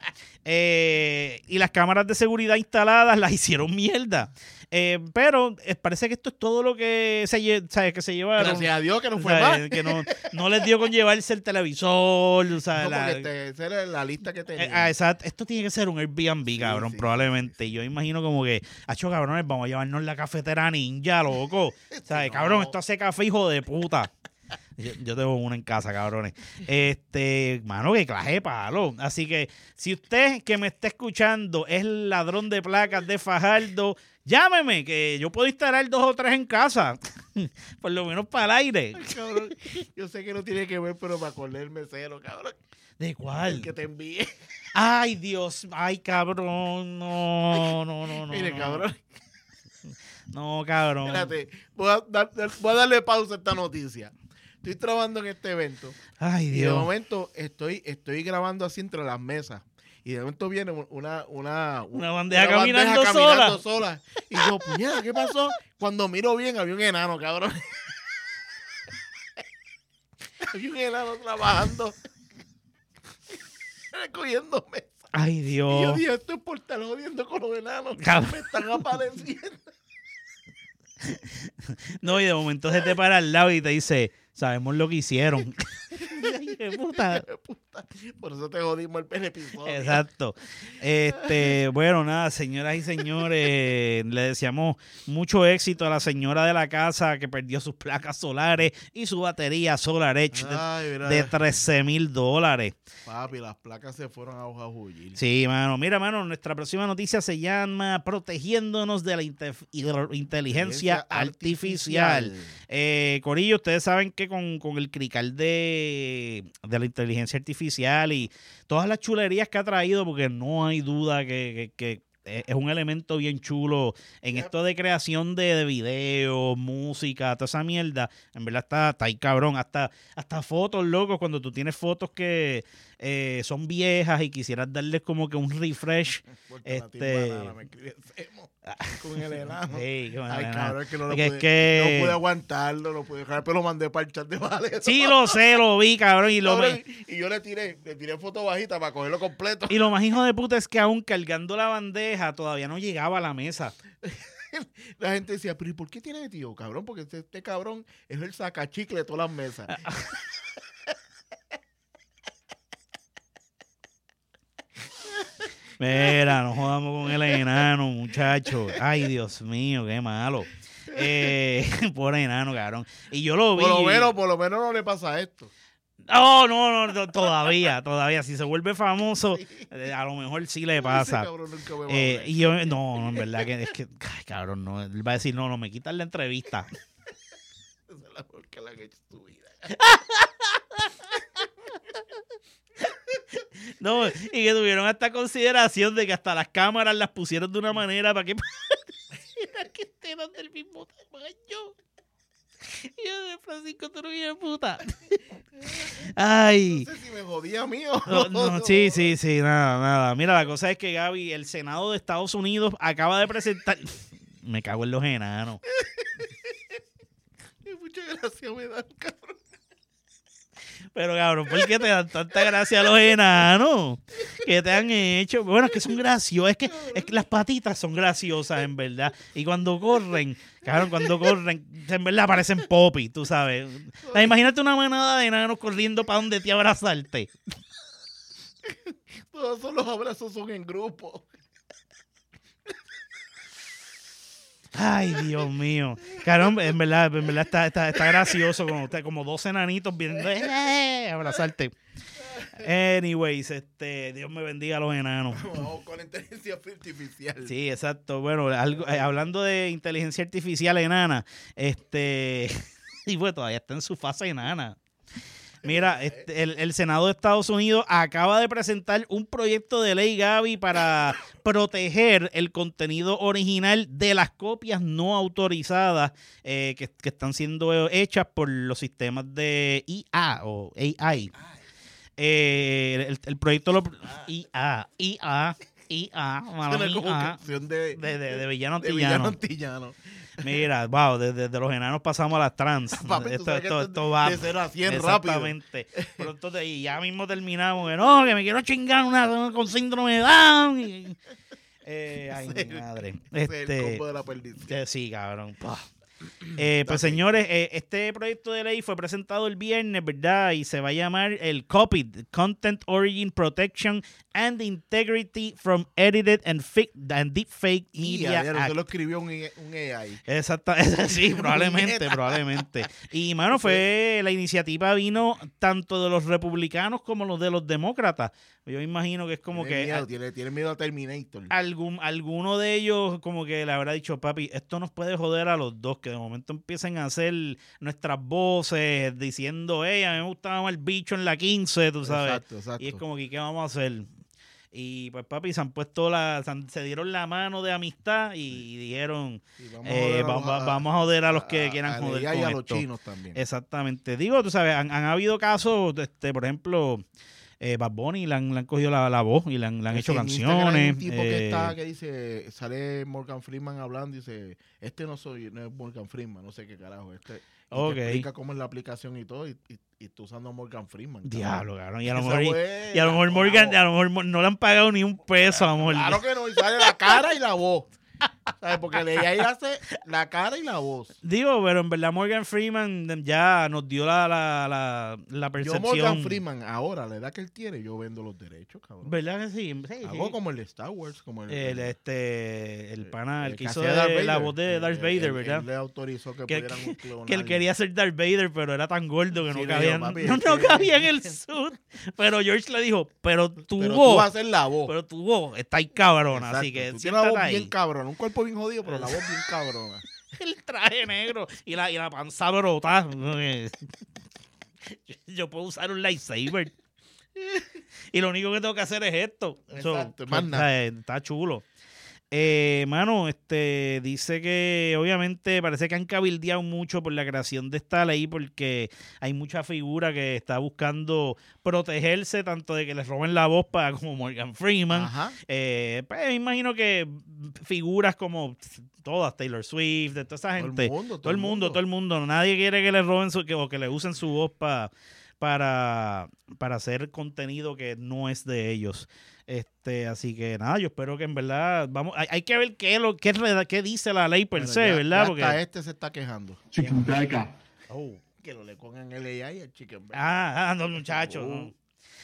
Eh, y las cámaras de seguridad instaladas las hicieron mierda. Eh, pero eh, parece que esto es todo lo que se, lle- ¿sabes? Que se llevaron. Gracias a Dios que no fue ¿Sabes? mal. Que no, no les dio con llevarse el televisor. No, ¿sabes? La- porque te- esa era la lista que eh, tenía. ah, exacto. Esto tiene que ser un Airbnb, Sí, cabrón, sí, probablemente. Yo imagino como que, hacho, cabrones, vamos a llevarnos la cafetera ninja, loco. ¿Sabes? no. Cabrón, esto hace café, hijo de puta. Yo, yo tengo una en casa, cabrones. Este, mano, que clase de palo. Así que, si usted que me está escuchando es el ladrón de placas de Fajardo, llámeme, que yo puedo instalar dos o tres en casa. Por lo menos para el aire. Cabrón, yo sé que no tiene que ver, pero para acordar el mesero, cabrón. ¿De El cuál? que te envíe. Ay, Dios. Ay, cabrón. No, no, no, no. Mire, no. cabrón. No, cabrón. Espérate, voy a, dar- voy a darle pausa a esta noticia. Estoy trabajando en este evento Ay, y de Dios. momento estoy, estoy grabando así entre las mesas. Y de momento viene una, una, Una bandeja caminando sola. Y yo, puñeta, ¿qué pasó? Cuando miro bien, había un enano, cabrón. Había un enano trabajando. Recogiendo mesas. Ay, Y yo Dios. dije, esto es por estar jodiendo con los enanos. Cabrón. Me están apareciendo. No, y de momento se te para al lado y te dice, sabemos lo que hicieron. Ay, qué puta. Puta, por eso te jodimos el episodio. Exacto. Este, bueno, nada, señoras y señores, le deseamos mucho éxito a la señora de la casa que perdió sus placas solares y su batería SolarEdge de, Ay, mira, de trece mil dólares. papi, las placas se fueron a hoja jullir. Sí, mano. Mira, mano, nuestra próxima noticia se llama Protegiéndonos de la inte- inteligencia artificial. Eh, Corillo, ustedes saben que con, con el crical de, de la inteligencia artificial y todas las chulerías que ha traído, porque no hay duda que, que- que es un elemento bien chulo en Yep. esto de creación de, de videos, música, toda esa mierda. En verdad está, está ahí cabrón. Hasta, hasta fotos, locos, cuando tú tienes fotos que eh, son viejas y quisieras darles como que un refresh. Porque la este- timbanana me escribe Semo con el enano. Hey, qué Ay, manera. cabrón, es que no lo Que es pude, que- no pude aguantarlo, no pude dejar, pero lo mandé para el chat de Vale. Sí, lo sé, lo vi, cabrón. Y lo, Cabrón, y yo le tiré, le tiré foto bajita para cogerlo completo. y lo más hijo de puta es que aún cargando la bandeja todavía no llegaba a la mesa. la gente decía, pero ¿y por qué tiene tío, cabrón? Porque este, este cabrón es el sacachicle de todas las mesas. Mira, no jodamos con el enano, muchacho. Ay, Dios mío, qué malo. Eh, pobre enano, cabrón. Y yo lo vi. Por lo menos, por lo menos no le pasa esto. Oh, no, no, no, todavía, todavía. Si se vuelve famoso, eh, a lo mejor sí le pasa. Ese cabrón nunca me va a Eh, hablar. y yo, no, no, en verdad que es que, ay, cabrón, no. Él va a decir, no, no, me quitan la entrevista. Esa es la mejor que le han hecho en su vida. No, y que tuvieron hasta consideración de que hasta las cámaras las pusieron de una manera para que pareciera que estén del mismo tamaño. Y yo de Francisco Trujillo de puta. Ay. No sé si me jodía mío. No, no, sí, sí, sí, nada, nada. Mira, la cosa es que Gaby, el Senado de Estados Unidos acaba de presentar... Me cago en los enanos. Mucha gracia me dan, cabrón. Pero cabrón, ¿por qué te dan tanta gracia a los enanos? ¿Qué te han hecho? Bueno, es que son graciosos, es que, es que las patitas son graciosas en verdad. Y cuando corren, cabrón, cuando corren, en verdad parecen popi, tú sabes. O sea, imagínate una manada de enanos corriendo para donde te abrazarte. Todos los abrazos son en grupo. Ay, Dios mío. Cabrón, en verdad, en verdad está, está, está gracioso como, como dos enanitos viendo eh, abrazarte. Anyways, este, Dios me bendiga a los enanos. Vamos con inteligencia artificial. Sí, exacto. Bueno, algo, eh, hablando de inteligencia artificial enana, este, y pues todavía está en su fase enana. Mira, este, el, el Senado de Estados Unidos acaba de presentar un proyecto de ley, Gaby, para proteger el contenido original de las copias no autorizadas eh, que, que están siendo hechas por los sistemas de I A o A I. Eh, el, el proyecto lo... I A, I A, I A, mala Suena como mía, canción de, de, de, de villano de antillano. villano antillano. Mira, wow, desde, desde los enanos pasamos a las trans. Papi, tú esto, sabes que esto, esto esto va de cero a cien rápido. exactamente. Pero entonces, y ya mismo terminamos que no, que me quiero chingar una, una con síndrome de Down. Y, eh, ay, mi madre. Ese es el Este, combo de la perdición. eh, sí, cabrón. Pah. Eh, pues señores, eh, este proyecto de ley fue presentado el viernes, ¿verdad? Y se va a llamar el C O P I D, Content Origin Protection and Integrity from Edited and, Fake, and Deepfake Y Media a ver, Act. usted lo escribió un, un A I. Exacto, sí, probablemente, probablemente. Y, mano, fue, la iniciativa vino tanto de los republicanos como los de los demócratas. Yo imagino que es como tiene que Miedo, a- tiene, tiene miedo a Terminator. algún, alguno de ellos como que le habrá dicho, papi, esto nos puede joder a los dos, que de momento empiecen a hacer nuestras voces diciendo, hey, a mí me gustaba más el bicho en la quince, tú sabes. Exacto, exacto. Y es como que, ¿qué vamos a hacer? Y pues, papi, se han puesto la, se, han- se dieron la mano de amistad y dijeron, Sí, vamos, a eh, joder a va- los- va- a- vamos a joder a los que a- quieran a joder A I y con a los esto. chinos también. Exactamente. Digo, tú sabes, han, han habido casos, este, por ejemplo, eh, Bad Bunny le han, le han cogido la, la voz y le han, le han Es hecho que en Instagram hay canciones. un tipo que eh, está, que dice, sale Morgan Freeman hablando y dice, este no soy, no es Morgan Freeman, no sé qué carajo. Este, y Ok. te explica cómo es la aplicación y todo, y, y, y tú usando Morgan Freeman. cabrón. Diablo, cabrón. Y a lo Esa mejor, y, fue y a lo mejor la- Morgan, la a lo mejor Mo- no le han pagado ni un peso a Morgan. Claro que no, y sale la cara y la voz. ¿Sabes? Porque le ahí hace la cara y la voz. Digo, pero en verdad Morgan Freeman ya nos dio la, la, la, la Yo percepción. Morgan Freeman, ahora, la edad que él tiene, yo vendo los derechos, cabrón. ¿Verdad que sí? Sí, Hago sí. como el de Star Wars, como el, El, este, el pana, el que hizo hacía Darth de- la Vader. voz de Él- Darth él- Vader, él- ¿verdad? Él le autorizó que, Que- pudieran clonar. Que él quería ser Darth Vader, pero era tan gordo que no Sí, le cabía, dijo, papi, no, es no que- cabía en el suit. Pero George le dijo, pero tu Pero tú voz, vas a hacer la voz. pero tu voz está ahí cabrona, así Exacto, que tú tienes una voz siéntate bien ahí. cabrona, un cuerpo bien jodido, pero la voz bien cabrona. El traje negro y la, y la panza brota. Yo puedo usar un lightsaber. Y lo único que tengo que hacer es esto. Exacto, So, más está, nada. está chulo. Eh, mano, este dice que obviamente parece que han cabildeado mucho por la creación de esta ley porque hay mucha figura que está buscando protegerse tanto de que les roben la voz para como Morgan Freeman. Ajá. Eh, pues me imagino que figuras como todas, Taylor Swift, de toda esa Todo el gente, mundo, todo el mundo, todo el mundo, nadie quiere que le roben su, que, o que le usen su voz pa, para, para hacer contenido que no es de ellos. Este, así que nada, yo espero que en verdad, vamos, hay, hay que ver qué, lo, qué, reda- qué dice la ley per Bueno, se, ya- ¿verdad? ya Porque, hasta este se está quejando. Chicken bacon. Oh, que lo le pongan el A I al chicken bacon. ah, ah, no, muchachos, Oh. no.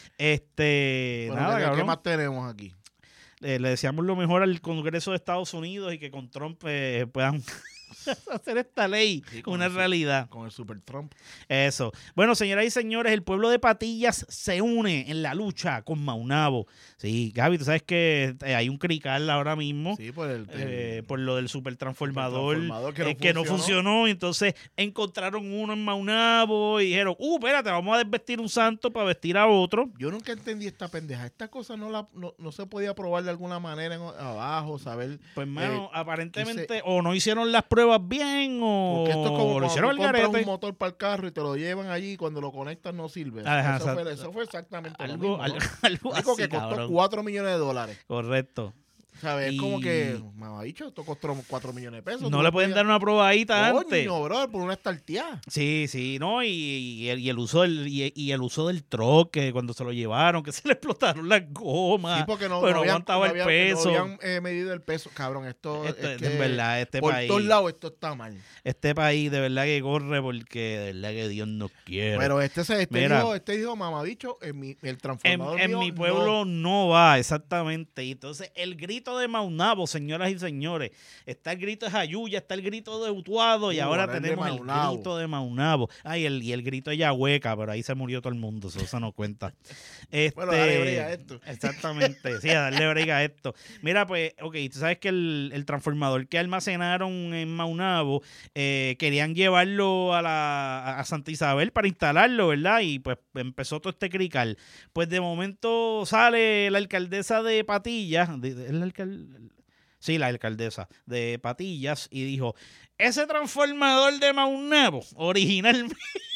Este, Bueno, nada, ¿qué- ¿qué cabrón. más tenemos aquí? Eh, le deseamos lo mejor al Congreso de Estados Unidos y que con Trump eh, puedan hacer esta ley Sí, con una eso. realidad. Con el Super Trump. Eso. Bueno, señoras y señores, el pueblo de Patillas se une en la lucha con Maunabo. Sí, Gaby, tú sabes que eh, hay un crical ahora mismo. Sí, por el... eh, el- por lo del supertransformador, Supertransformador que no eh, que no funcionó. funcionó. Y entonces encontraron uno en Maunabo y dijeron, uh, espérate, vamos a desvestir un santo para vestir a otro. Yo nunca entendí esta pendeja. Esta cosa no, la, no, no se podía probar de alguna manera en- abajo, saber... Pues, mano, Eh, aparentemente ese- o no hicieron las pruebas bien o Porque esto es como lo cuando hicieron tú al compras garete. un motor para el carro y te lo llevan allí y cuando lo conectas no sirve. Ajá, eso, exacto. fue, eso fue exactamente lo Algo, mismo, ¿no? algo, algo Lo único así, que costó cabrón. cuatro millones de dólares. Correcto. ¿Sabes? Y- Es como que, mamá dicho, esto costó cuatro millones de pesos. No Tú le pueden podías- dar una probadita antes. Coño, bro, por una estartía. Sí, sí, no, y, y el, y el uso del y, y el uso del troque cuando se lo llevaron, que se le explotaron las gomas. Sí, porque no, pero no habían, aguantaba no el habían- peso. No habían eh, medido el peso. Cabrón, esto Esto es es, que en verdad, este por país, todos lados esto está mal. este país de verdad que corre porque de verdad que Dios nos quiere. Pero este, se, este, Mira. dijo, este dijo, mamabicho, en mi, el en, transformador en mío, mi no. pueblo no. va, exactamente. Y entonces el grito de Maunabo, señoras y señores, está el grito de Jayuya, está el grito de Utuado y Uh, ahora ahora el de tenemos el Maunabo. grito de Maunabo. Ay, el, y el grito de Yahueca, pero ahí se murió todo el mundo, eso se nos cuenta. Este, Bueno, dale break a esto. Exactamente, sí, a darle break a esto. Mira, pues, ok, tú sabes que el, el transformador que almacenaron en Maunabo, eh, querían llevarlo a, la, a Santa Isabel para instalarlo, ¿verdad? Y pues empezó todo este crical. Pues de momento sale la alcaldesa de Patillas, de- de- ¿es la alcal- sí, la alcaldesa de Patillas, y dijo, ese transformador de Maunabo originalmente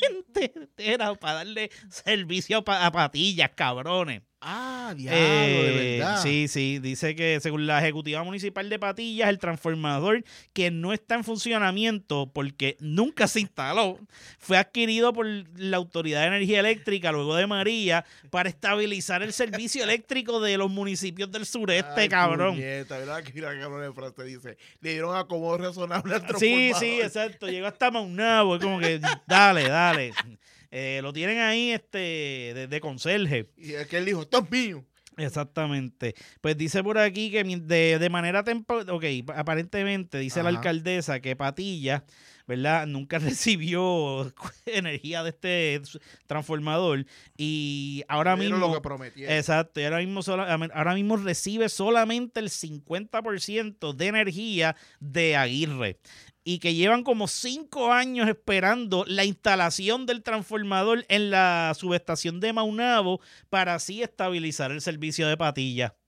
era para darle servicio a, Pa- a Patillas, cabrones. Ah, diablo, Eh, de verdad. Sí, sí, dice que según la Ejecutiva Municipal de Patillas, el transformador que no está en funcionamiento porque nunca se instaló, fue adquirido por la Autoridad de Energía Eléctrica luego de María para estabilizar el servicio eléctrico de los municipios del sureste, Ay, cabrón. puñeta, ¿verdad? Que la cabrón de frase dice, le dieron acomodo razonable al Sí, transformador. sí, exacto. Llegó hasta Maunabo, es como que dale, dale. Eh, lo tienen ahí este de, de conserje. Y es que él dijo, esto es mío. Exactamente. Pues dice por aquí que mi- de, de manera temporal, ok, aparentemente dice la Ajá. alcaldesa que Patilla, ¿verdad? Nunca recibió energía de este transformador y ahora Le dieron mismo... lo que prometieron. Exacto, y ahora mismo, sola- ahora mismo recibe solamente el cincuenta por ciento de energía de Aguirre y que llevan como cinco años esperando la instalación del transformador en la subestación de Maunabo para así estabilizar el servicio de Patilla.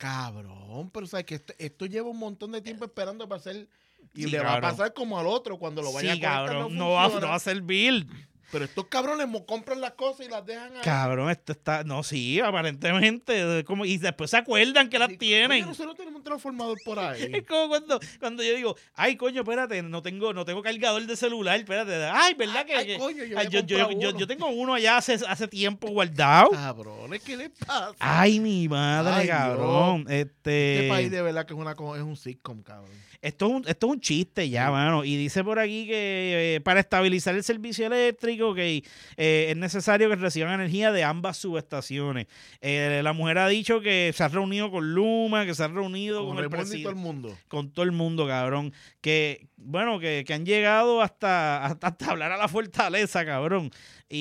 Cabrón, pero sabes que esto, esto lleva un montón de tiempo esperando para hacer y Sí, le va a cabrón. pasar como al otro cuando lo vaya Sí, a conectar, cabrón, no, no, va, funciona. no va a servir. Pero estos cabrones mo- compran las cosas y las dejan ahí. Cabrón, esto está... No, sí, aparentemente. Como, y después se acuerdan que las Y, tienen. coño, nosotros tenemos un transformador por ahí. Es como cuando, cuando yo digo, ay, coño, espérate, no tengo, no tengo cargador de celular, espérate. Ay, ¿verdad que, Ay, que- coño, yo ay, había yo, yo, comprado yo, uno. yo tengo uno allá hace, hace tiempo guardado? Cabrones, ¿qué les pasa? Ay, mi madre, Ay, cabrón. Este, Este país de verdad que es, una, co- es un sitcom, cabrón. esto, es un, esto es un chiste ya, mano. Y dice por aquí que eh, para estabilizar el servicio eléctrico que eh, es necesario que reciban energía de ambas subestaciones. Eh, la mujer ha dicho que se ha reunido con Luma, que se ha reunido con, Con el el mundo y presidente. todo el mundo. Con todo el mundo, cabrón. Que, bueno, que, que han llegado hasta, hasta, hasta hablar a la fortaleza, cabrón.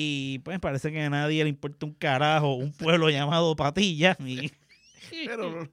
Y pues parece que a nadie le importa un carajo un pueblo llamado Patilla. Y, Pero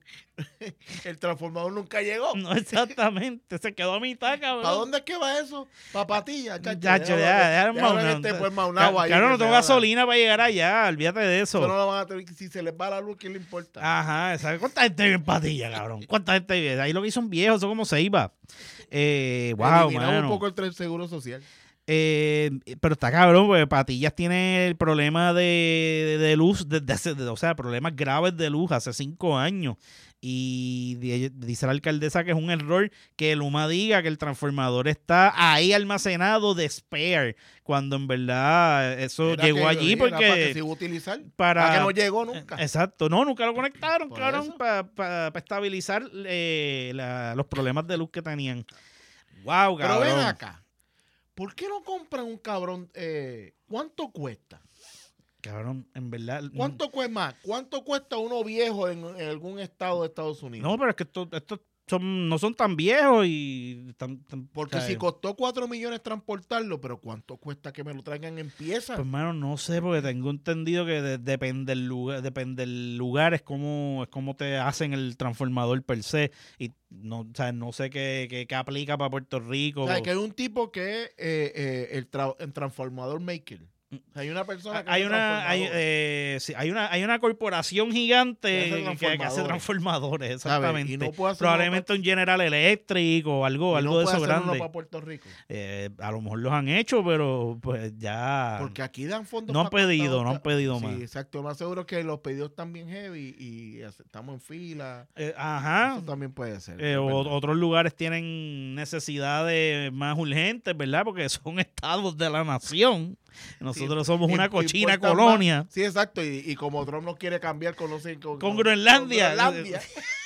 el transformador nunca llegó. no exactamente, se quedó a mitad, cabrón. ¿Para dónde es que va eso? ¿Para Patilla? Chacho, Chacho, déjalo- ya, ya, déjalo en Maunabo. este, pues, Maunabo ahí, Claro, que no tengo se haga. gasolina para llegar allá, olvídate de eso. Eso no lo van a tener. Si se les va la luz, ¿qué le importa? Ajá, ¿sabes cuánta gente vive en Patilla, cabrón? ¿Cuánta gente vive? Ahí lo que son viejos, eso como se iba. Eh, wow, Eliminamos mano. un poco el tre- seguro social. Eh, pero está cabrón, porque Patillas tiene el problema de, de luz, desde hace, de- o sea, problemas graves de luz hace cinco años. y di- dice la alcaldesa que es un error que Luma diga que el transformador está ahí almacenado de spare, cuando en verdad eso Era llegó que- allí era para que porque se iba a utilizar. para Para que no llegó nunca. exacto, no, nunca lo conectaron, Por cabrón, eso. para estabilizar eh, la- los problemas de luz que tenían. Wow, Pero cabrón. ven acá. ¿Por qué no compran un cabrón? Eh, ¿Cuánto cuesta? Cabrón, en verdad. ¿Cuánto cuesta más? ¿Cuánto cuesta uno viejo en, en algún estado de Estados Unidos? No, pero es que estos, estos son, no son tan viejos y tan, tan- Porque o sea, si costó cuatro millones transportarlo, pero ¿cuánto cuesta que me lo traigan en piezas? pues hermano, no sé, porque tengo entendido que de- depende del lugar, depende del lugar, es como, es como te hacen el transformador per se. Y no, o sea, no sé qué, qué, qué aplica para Puerto Rico. O sea, que hay un tipo que es eh, eh, el, tra- el transformador maker. O sea, hay una persona que hay es un una, hay, transformador, eh, sí, hay una hay una corporación gigante Que hace que, que hace transformadores. transformadores, ¿sabes? exactamente. Y no puede hacer Probablemente un General Electric o algo, uno pa- y algo no de puede eso hacer uno grande. para Puerto Rico. Eh, a lo mejor los han hecho, pero pues ya Porque aquí dan fondos. no han para pedido, cortar no han otra- pedido Sí, más. exacto. Más seguro es que los pedidos están bien heavy y hace- estamos en fila. Eh, ajá. Eso también puede ser. Eh, es o- verdad. otros lugares tienen necesidades más urgentes, ¿verdad? Porque son estados de la nación. Nosotros somos una Im- cochina importan colonia. más. Sí, exacto. Y, y como Trump nos quiere cambiar con, los- con, Con Groenlandia. con Groenlandia.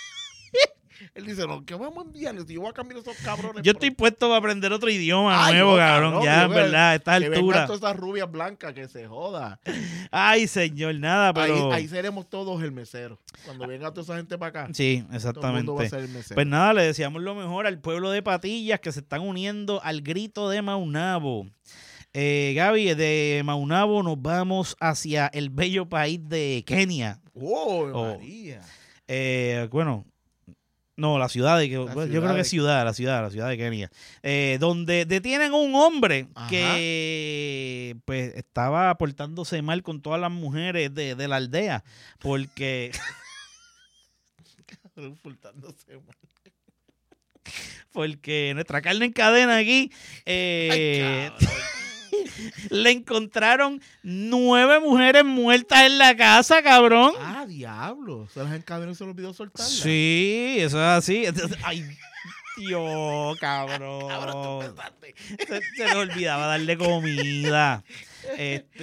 Él dice, no, ¿qué vamos a enviar? Si yo voy a cambiar esos cabrones. Yo por- estoy puesto para aprender otro idioma Ay, nuevo, no, cabrón. cabrón, Ya, yo en veo verdad, a esta que vengan altura. todas esas rubias blancas que se joda. Ay, señor, nada, pero... Ahí, ahí seremos todos el mesero. Cuando venga toda esa gente para acá, Sí, todo el mundo va a exactamente. ser el mesero. Pues nada, le deseamos lo mejor al pueblo de Patillas que se están uniendo al grito de Maunabo. Eh, Gaby, de Maunabo nos vamos hacia el bello país de Kenia. ¡Oh, Oh. María! Eh, bueno, no, la ciudad de que La bueno, yo ciudad creo que de- es ciudad, la ciudad, la ciudad de Kenia, eh, donde detienen a un hombre Ajá. que pues estaba portándose mal con todas las mujeres de, de la aldea, porque Portándose mal. porque nuestra carne en cadena aquí eh, Ay, cabrón. le encontraron nueve mujeres muertas en la casa, cabrón. Ah, diablo. Se las encadenó y se los olvidó soltarlas. Sí, eso es así. Entonces, ay, Dios, cabrón. Cabrón, tú pensaste. Se, se le olvidaba darle comida. Este,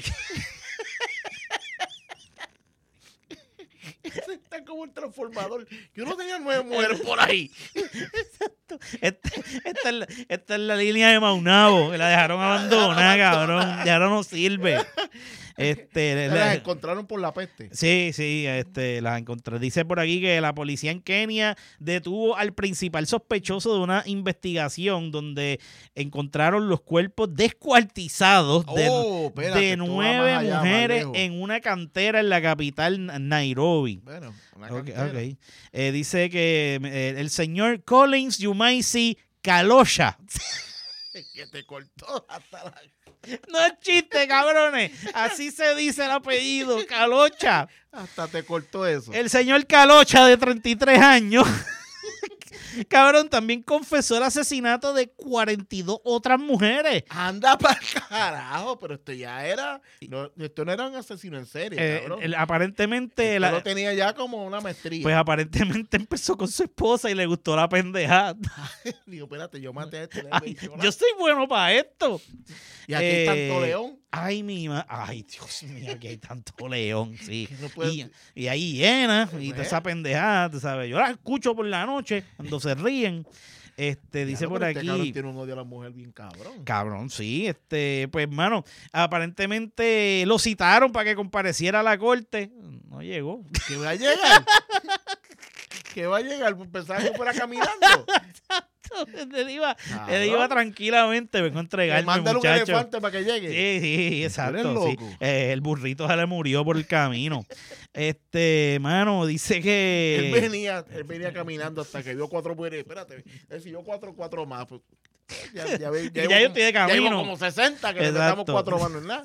Está como el transformador. Yo no tenía nueve mujeres por ahí. esta, esta es la, esta es la línea de Maunabo. Que la dejaron abandonada, cabrón. Ya no nos sirve. Este, le- Se las le- encontraron por la peste. Sí, sí, este, las encontré. Dice por aquí que la policía en Kenia detuvo al principal sospechoso de una investigación donde encontraron los cuerpos descuartizados de, Oh, espérate, de esto va nueve más allá, más mujeres lejos. en una cantera en la capital Nairobi. Bueno, una Ok, cantera. ok. Eh, dice que eh, el señor Collins Yumaisi Kalosha. Que te cortó hasta la... No es chiste, cabrones. Así se dice el apellido, Calocha. Hasta te cortó eso. El señor Calocha, de treinta y tres años, cabrón, también confesó el asesinato de cuarenta y dos otras mujeres. Anda para carajo, pero esto ya era... No, esto no era un asesino en serie, Eh, cabrón. el- aparentemente, Esto la- lo tenía ya como una maestría. pues aparentemente empezó con su esposa y le gustó la pendejada. Digo, espérate, yo maté a este. le Ay, mencioné. yo soy bueno para esto. Y aquí eh, está tanto león. Ay, mi ma- Ay, Dios mío, aquí hay tanto león, sí. Que no puede- Y, y hay hienas y toda Pues. esa pendejada, tú sabes. Yo la escucho por la noche cuando se ríen. Este, dice Diablo, por pero este cabrón aquí. tiene un odio a la mujer bien cabrón. Cabrón, sí, este, pues hermano, aparentemente lo citaron para que compareciera a la corte. No llegó. Que va a llegar. Que va a llegar. Pensaba que fuera caminando. Él iba, Cabrón. él iba tranquilamente, vengo a entregarme, Mándale un muchacho. elefante para que llegue. Sí, sí, eres exacto. loco. Sí. Eh, el burrito se le murió por el camino. Este, mano, dice que. Él venía, él venía caminando hasta que vio cuatro mujeres. Espérate, él si vio cuatro, cuatro más. Pues, ya, ya, ve- Y ya ya llevo yo como- estoy de ya llevo camino. como sesenta que le Exacto. damos cuatro manos en nada.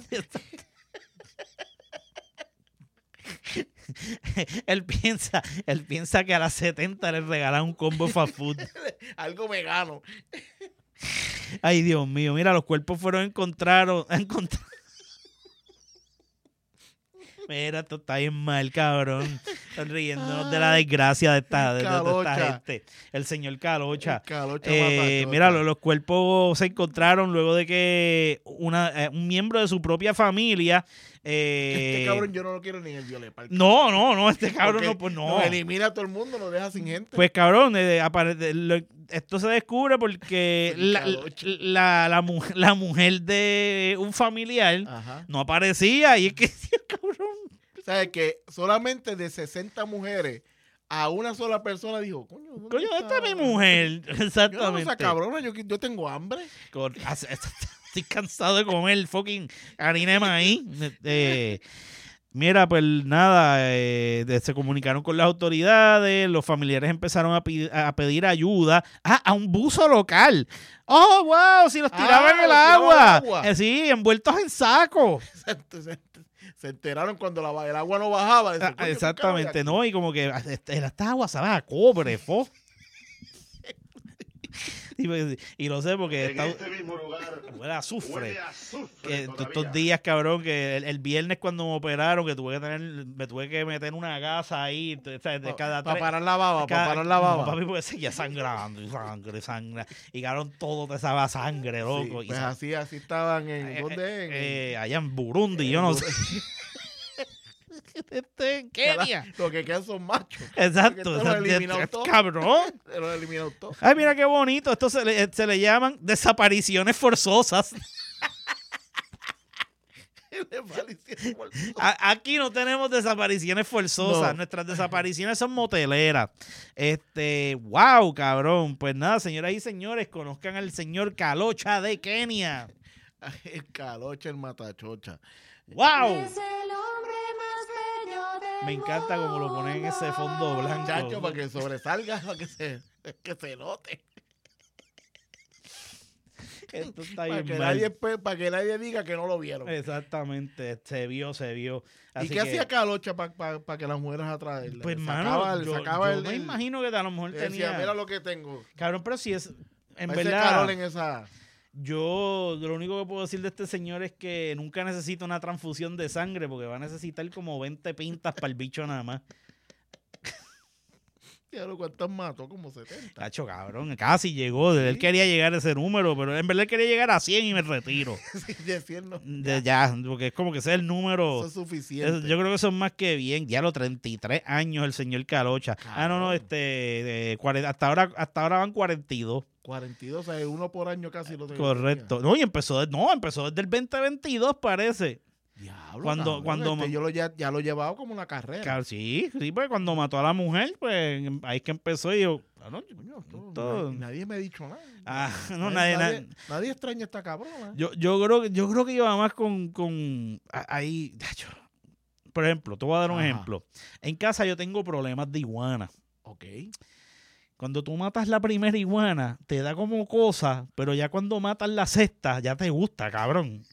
él piensa, él piensa que a las setenta le regalan un combo fast food. Algo vegano. Ay, Dios mío, mira, los cuerpos fueron encontrados, encontrados. Mira, esto está bien mal, cabrón. Están riéndonos de la desgracia de esta, de, de- de esta Calocha. gente. El señor Calocha. El Calocha Eh, matachocha. mira, lo- los cuerpos se encontraron luego de que una, eh, un miembro de su propia familia. eh, Este cabrón yo no lo quiero ni en el Violeparque. No, no, no, este cabrón Porque no, pues no. Nos elimina a todo el mundo, nos deja sin gente. Pues cabrón, eh, apare- de- lo- esto se descubre porque El la, Calocha. la, la, mu- la mujer de un familiar Ajá. no aparecía y es que, cabrón. O sea, que solamente de sesenta mujeres a una sola persona dijo, coño, ¿dónde Coño, está? esta es mi mujer. Yo no, esa Exactamente. cabrona, yo, yo tengo hambre. Con- hace- estoy cansado de comer fucking harina de maíz. Eh, mira, pues nada, eh, de- se comunicaron con las autoridades, los familiares empezaron a, pi- a pedir ayuda ah, a un buzo local. ¡Oh, wow! Si los Ah, tiraban en el los tiraban agua. al agua. Eh, sí, envueltos en saco. Se, se- se enteraron cuando la- el agua no bajaba. Decían, Ah, "Coño, ¿qué exactamente, cabe aquí?". ¿no? Y como que este, esta agua sabe a cobre, fo. y, pues, y lo sé porque En está, este mismo lugar huele a azufre. huele a azufre Que todavía. estos días, cabrón, que el, el viernes cuando me operaron, que tuve que tener, me tuve que meter una gasa ahí, o sea, de cada Para tres- parar la baba, para cada- parar la No, baba. papi, porque seguía sangrando y sangre, sangre. Y cabrón, todo te sabe a sangre, Sí, loco. y pues sa- así, así estaban en, eh, ¿dónde? En- eh, allá en Burundi, yo no sé. Este, en Kenia. Lo que quedan son machos. Exacto. Porque esto lo o sea, eliminado de- todo. Cabrón. Se los eliminó todo. Ay, mira qué bonito. Esto se le, se le llaman desapariciones forzosas. Le pareció por- A- Aquí no tenemos desapariciones forzosas. No. Nuestras desapariciones son moteleras. Este, wow, cabrón. Pues nada, señoras y señores, conozcan al señor Calocha de Kenia. El Calocha, el matachocha. Wow. Es el hombre más bello del Me encanta como lo ponen en ese fondo blanco. Chacho, para que sobresalga, para que se, que se note. Esto está Para bien que, mal. nadie, pe- para que nadie diga que no lo vieron. Exactamente. Se vio, se vio. Así ¿Y qué que, hacía Calocha para que las mujeres atraerle? Pues, Le mano, sacaba el- yo, sacaba yo el- me el- imagino que a lo mejor le decía, tenía... mira lo que tengo. Cabrón, pero si es... En Parece verdad... calor en esa... Yo lo único que puedo decir de este señor es que nunca necesita una transfusión de sangre porque va a necesitar como veinte pintas para el bicho nada más. Diablo, ¿cuántas mató? Como setenta. Tacho, cabrón, casi llegó. Él Sí. quería llegar a ese número, pero en verdad él quería llegar a cien y me retiro. Sí, decirlo. De ya, porque es como que ese es el número. Eso es suficiente. Es- yo creo que son más que bien. Ya los treinta y tres años el señor Calocha. Ah, no, no, Cabrón. este, de cuarenta hasta ahora hasta ahora van cuarenta y dos. cuarenta y dos, o sea, uno por año casi lo tengo. Correcto. No, y empezó, de- no, empezó desde el veinte veintidós parece. Diablo, Cuando- cabrón, cuando este ma- yo lo ya, ya lo he llevado como una carrera. Claro, sí, sí, pues cuando mató a la mujer, pues ahí es que empezó y yo, ah, no, Coño, esto- todo. nadie, nadie me ha dicho nada. ah, no, nadie, nadie, nadie- nadie extraña a esta cabrona. yo, yo creo que yo creo que iba más con, con a- ahí, tacho. Por ejemplo, te voy a dar un Ajá. ejemplo. En casa yo tengo problemas de iguana. Ok. Cuando tú matas la primera iguana, te da como cosa, pero ya cuando matas la sexta, ya te gusta, cabrón.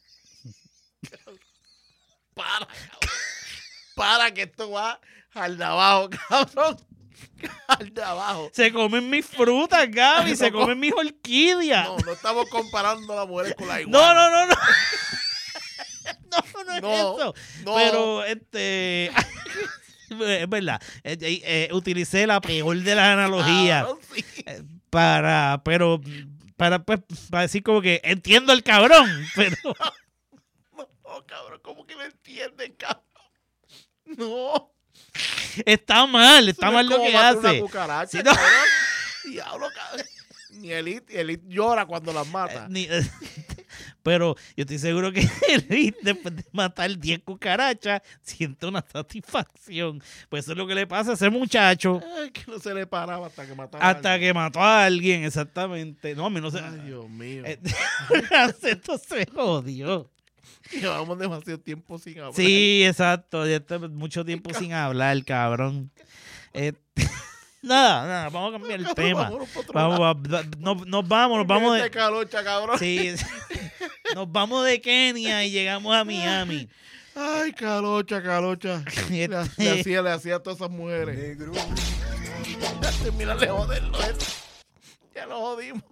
Para, cabrón. Para que esto va al de abajo, cabrón. Al de abajo. Se comen mis frutas, Gaby, se No, comen mis orquídeas. No, no estamos comparando a las mujeres con la No, iguana. no, no, no. No, no es No, eso. no. Pero, este. Es verdad. Eh, eh, eh, utilicé la peor de las analogías Cabrón, sí. para. Pero. Para, pues, para decir como que entiendo el cabrón, pero. No, cabrón, ¿cómo que me entienden, cabrón? No. Está mal, está Eso no mal es lo como que matar una hace. cucaracha, Sí, no. cabrón. Diablo, cabrón. Ni Elite, Elite llora cuando las mata. Ni- pero yo estoy seguro que él, después de matar diez cucarachas, siente una satisfacción. Pues eso es lo que le pasa a ese muchacho. Ay, que no se le paraba hasta que mataba a Hasta alguien. que mató a alguien, exactamente. No, a mí no se. Ay, Dios mío. Eh, Esto se jodió. Llevamos demasiado tiempo sin hablar. Sí, exacto. Ya está mucho tiempo sin hablar, cabrón. Eh, nada, nada, vamos a cambiar el Cabrón, tema. vámonos pa' otro Vamos, lado. va- nos, nos vamos, nos vamos Este de. calocha, cabrón. Sí, nos vamos de Kenia y llegamos a Miami. Ay, calocha, calocha. Le, le hacía, le hacía a todas esas mujeres. Mira, le joderlo eso. Ya lo jodimos.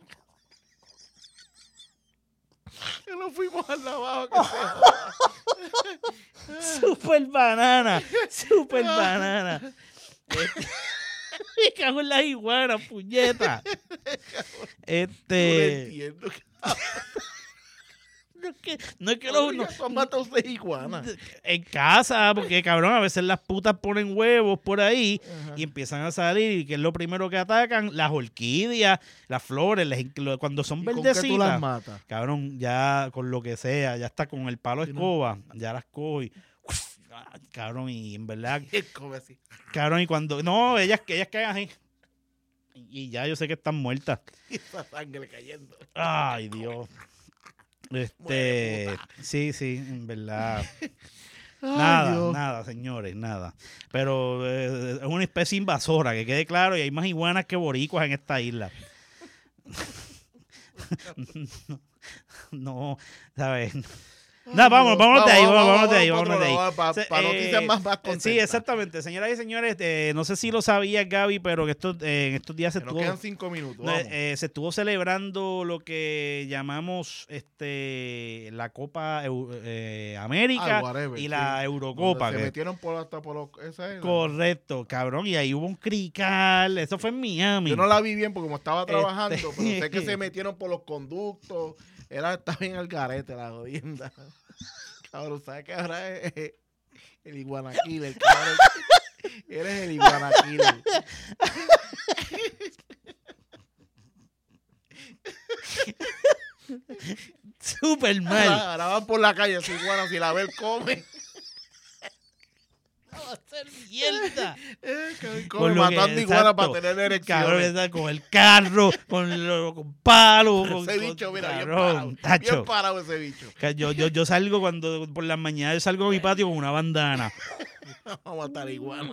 Ya nos fuimos al lavado. Que se joda. Super banana. Super banana. Este, me cago en las iguanas, puñeta. Este. No entiendo. No es que, no es que los. Oiga, no- tú has matado seis iguanas. en casa, porque cabrón, a veces las putas ponen huevos por ahí Ajá. y empiezan a salir. ¿Y que es lo primero que atacan? Las orquídeas, las flores, las- lo- cuando son ¿Y con qué tú las verdecitas. matas? Cabrón, ya con lo que sea, ya está con el palo de Sí, ¿no? escoba, ya las cojo y. ah, Cabrón, y en verdad, Y come así. cabrón, y cuando. No, ellas, ellas caen así. Y ya yo sé que están muertas. Y esa sangre cayendo. Ay, Dios. Este. Muere, puta. Sí, sí, en verdad. Ay, Nada, Dios. nada, señores, nada. Pero eh, es una especie invasora, que quede claro, y hay más iguanas que boricuas en esta isla. no, no, ¿sabes? Nada, vámonos, vámonos de ahí, vámonos, vámonos de ahí, vámonos de ahí. Para Se- noticias eh, más, más eh, contentas. Sí, exactamente. Señoras y señores, eh, no sé si lo sabías, Gaby, pero que estos, eh, en estos días se Que Nos estuvo, quedan cinco minutos. no, Vamos. eh, se estuvo celebrando lo que llamamos este la Copa Eu- eh, América Ah, whatever, y sí. la Eurocopa. Donde Se que- metieron por hasta por los. Esa es, Correcto, cabrón. Y ahí hubo un crical. Eso fue en Miami. Yo no la vi bien porque como estaba Este- trabajando, pero sé que se metieron por los conductos. Era, estaba bien al garete la jodienda. Cabrón, ¿sabes qué ahora es el iguanaquiller, cabrón? Eres el iguanaquiller. Súper mal. Ahora, ahora van por la calle, esa iguana, si la ven, come. Va a ser mierda. Eh, cabrón, Con come lo que- matando iguana exacto. para tener Cabrón, erecciones. esa- con el carro, con, lo- con palos. Con, Ese con- bicho, mira, bien cabrón, parado. tacho. Bien parado ese bicho. Que Yo, yo, yo salgo cuando por las mañanas yo salgo a mi patio con una bandana. Vamos a matar iguana.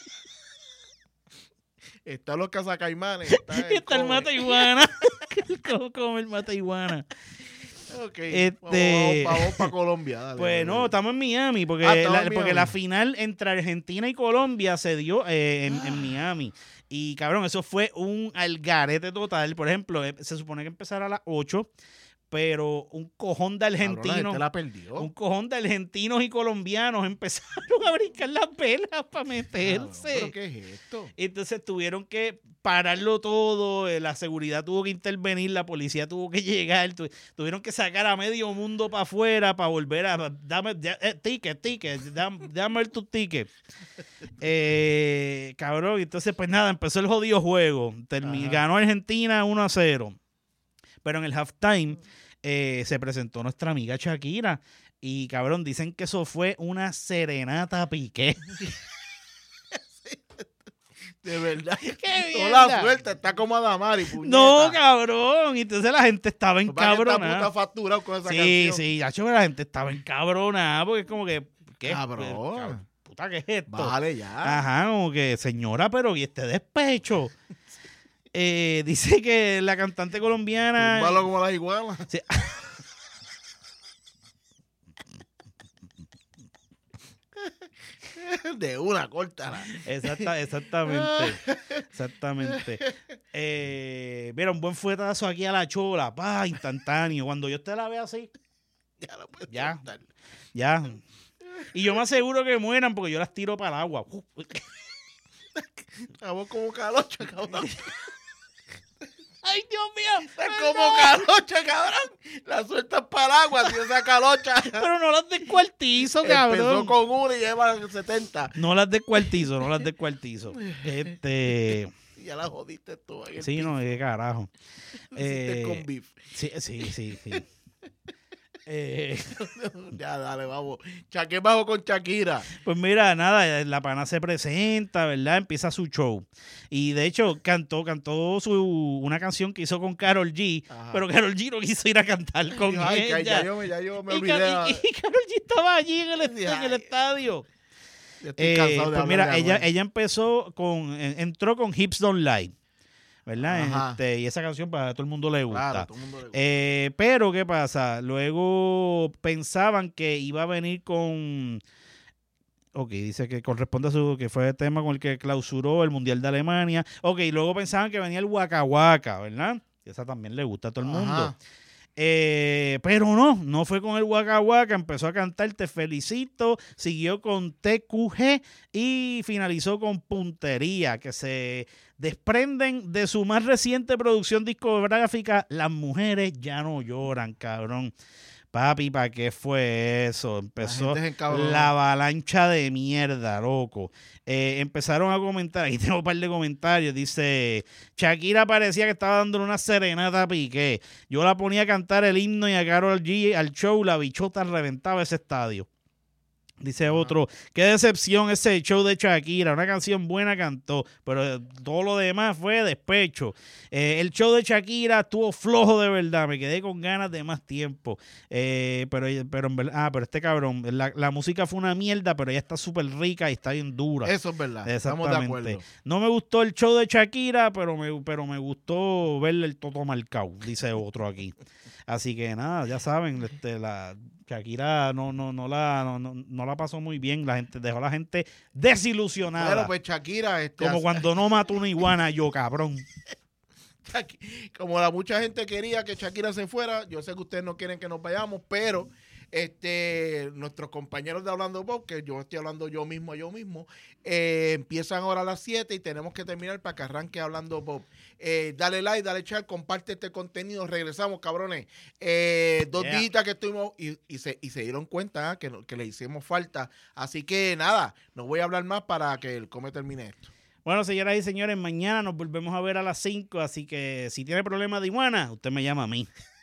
Están los cazacaimanes. Está Y está el come. mata iguana. ¿Cómo come el mata iguana? Ok, Este- vamos para Colombia. Dale, Pues dale, no, dale. estamos en Miami, porque, Ah, estamos la, en porque Miami. la final entre Argentina y Colombia se dio eh, en, Ah. en Miami. Y cabrón, eso fue un algarete total. Por ejemplo, eh, se supone que empezara a las ocho, pero un cojón de Cabrón, la argentinos, gente la perdió. un cojón de argentinos y colombianos empezaron a brincar las velas para Cabrón, meterse. ¿pero qué es esto? Entonces tuvieron que pararlo todo, eh, la seguridad tuvo que intervenir, la policía tuvo que llegar, tu- tuvieron que sacar a medio mundo para afuera para volver a... Dame, ya, eh, ticket, ticket, dame, dame ver tu ticket. Eh, cabrón, entonces pues nada, empezó el jodido juego. Termi- Ajá. ganó Argentina uno a cero. Pero en el halftime eh, se presentó nuestra amiga Shakira. Y cabrón, dicen que eso fue una serenata a Piqué. De verdad. ¡Qué Toda la mierda! suerte está como Adamari, puñeta. No, cabrón. Y entonces la gente estaba Lo que pasa es que esta puta encabronada. facturado con esa Sí, canción. sí, ya la gente estaba encabronada porque es como que. ¿Qué? Cabrón. Cab- Puta, ¿qué es esto? Bájale ya. Ajá, como que, señora, pero ¿y este despecho? Eh, dice que la cantante colombiana. Túmbalo como las iguanas. Sí. De una, córtala. Exacta, exactamente. Exactamente. Eh, mira, un buen fuetazo aquí a la chola, pa, instantáneo. Cuando yo usted la vea así, Ya lo puedes Ya. cortar. ya. Y yo me aseguro que mueran porque yo las tiro para el agua. Estamos como calocha, cabrón. ¡Ay, Dios mío! Estás como calocha, cabrón. La sueltas para el agua, si esa calocha. Pero no las descuartizo, Empezó cabrón. con una y lleva setenta. No las descuartizo, no las descuartizo. Este. Y ya la jodiste tú. en el Sí, no, qué carajo. piso. Hiciste Eh, con beef. sí, sí, sí, sí. Eh, Ya, dale, vamos. Chaque bajo con Shakira. pues mira, nada, la pana se presenta, ¿verdad? Empieza su show. Y de hecho, cantó, cantó su, una canción que hizo con Karol G, Ajá. pero Karol G no quiso ir a cantar con Ay, que ella. ya, yo, me- ya yo me y, olvidé. Ka- y- y Karol G estaba allí en el, est- en el Ay. estadio. Ya estoy Eh, cansado de pues hablar mira, de ella, Anuel. ella empezó con, en- entró con Hips Don't Lie, ¿verdad? Ajá. Este, y esa canción para todo el mundo le gusta. Claro, todo el mundo le gusta. Eh, pero, ¿qué pasa? Luego pensaban que iba a venir con... Ok, dice que corresponde a su... que fue el tema con el que clausuró el Mundial de Alemania. Ok, luego pensaban que venía el Waka Waka, ¿verdad? Esa también le gusta a todo el mundo. Ajá. Eh, pero no, no fue con el Waka Waka, empezó a cantar Te Felicito, siguió con T Q G y finalizó con Puntería, que se desprenden de su más reciente producción discográfica, Las Mujeres Ya No Lloran, cabrón. Papi, ¿para qué fue eso? Empezó La gente se encabronó. la avalancha de mierda, loco. Eh, empezaron a comentar, aquí tengo un par de comentarios, dice, Shakira parecía que estaba dándole una serenata a Piqué. Yo la ponía a cantar el himno y a Karol G al show, la bichota reventaba ese estadio. Dice otro, qué decepción ese show de Shakira, una canción buena cantó, pero todo lo demás fue despecho. Eh, el show de Shakira estuvo flojo de verdad, me quedé con ganas de más tiempo. Eh, pero, pero en verdad, ah, pero este cabrón, la, la música fue una mierda, pero ella está súper rica y está bien dura. Eso es verdad, estamos de acuerdo. No me gustó el show de Shakira, pero me, pero me gustó verle el toto marcado, dice otro aquí. Así que nada, ya saben, este, la Shakira no, no, no, la, no, no, no la pasó muy bien, la gente dejó a la gente desilusionada. Bueno, pues Shakira... Este, como hace- cuando no mató una iguana yo, cabrón. Como la mucha gente quería que Shakira se fuera, yo sé que ustedes no quieren que nos vayamos, pero este nuestros compañeros de Hablando Pop, que yo estoy hablando yo mismo a yo mismo, eh, empiezan ahora a las siete y tenemos que terminar para que arranque Hablando Pop. Eh, dale like, dale share, comparte este contenido, regresamos, cabrones. Eh, dos Yeah. días que estuvimos y, y, se, y se dieron cuenta ¿eh? que, no- que le hicimos falta. Así que nada, no voy a hablar más para que el come termine esto. Bueno, señoras y señores, mañana nos volvemos a ver a las cinco, así que si tiene problemas de iguana, usted me llama a mí.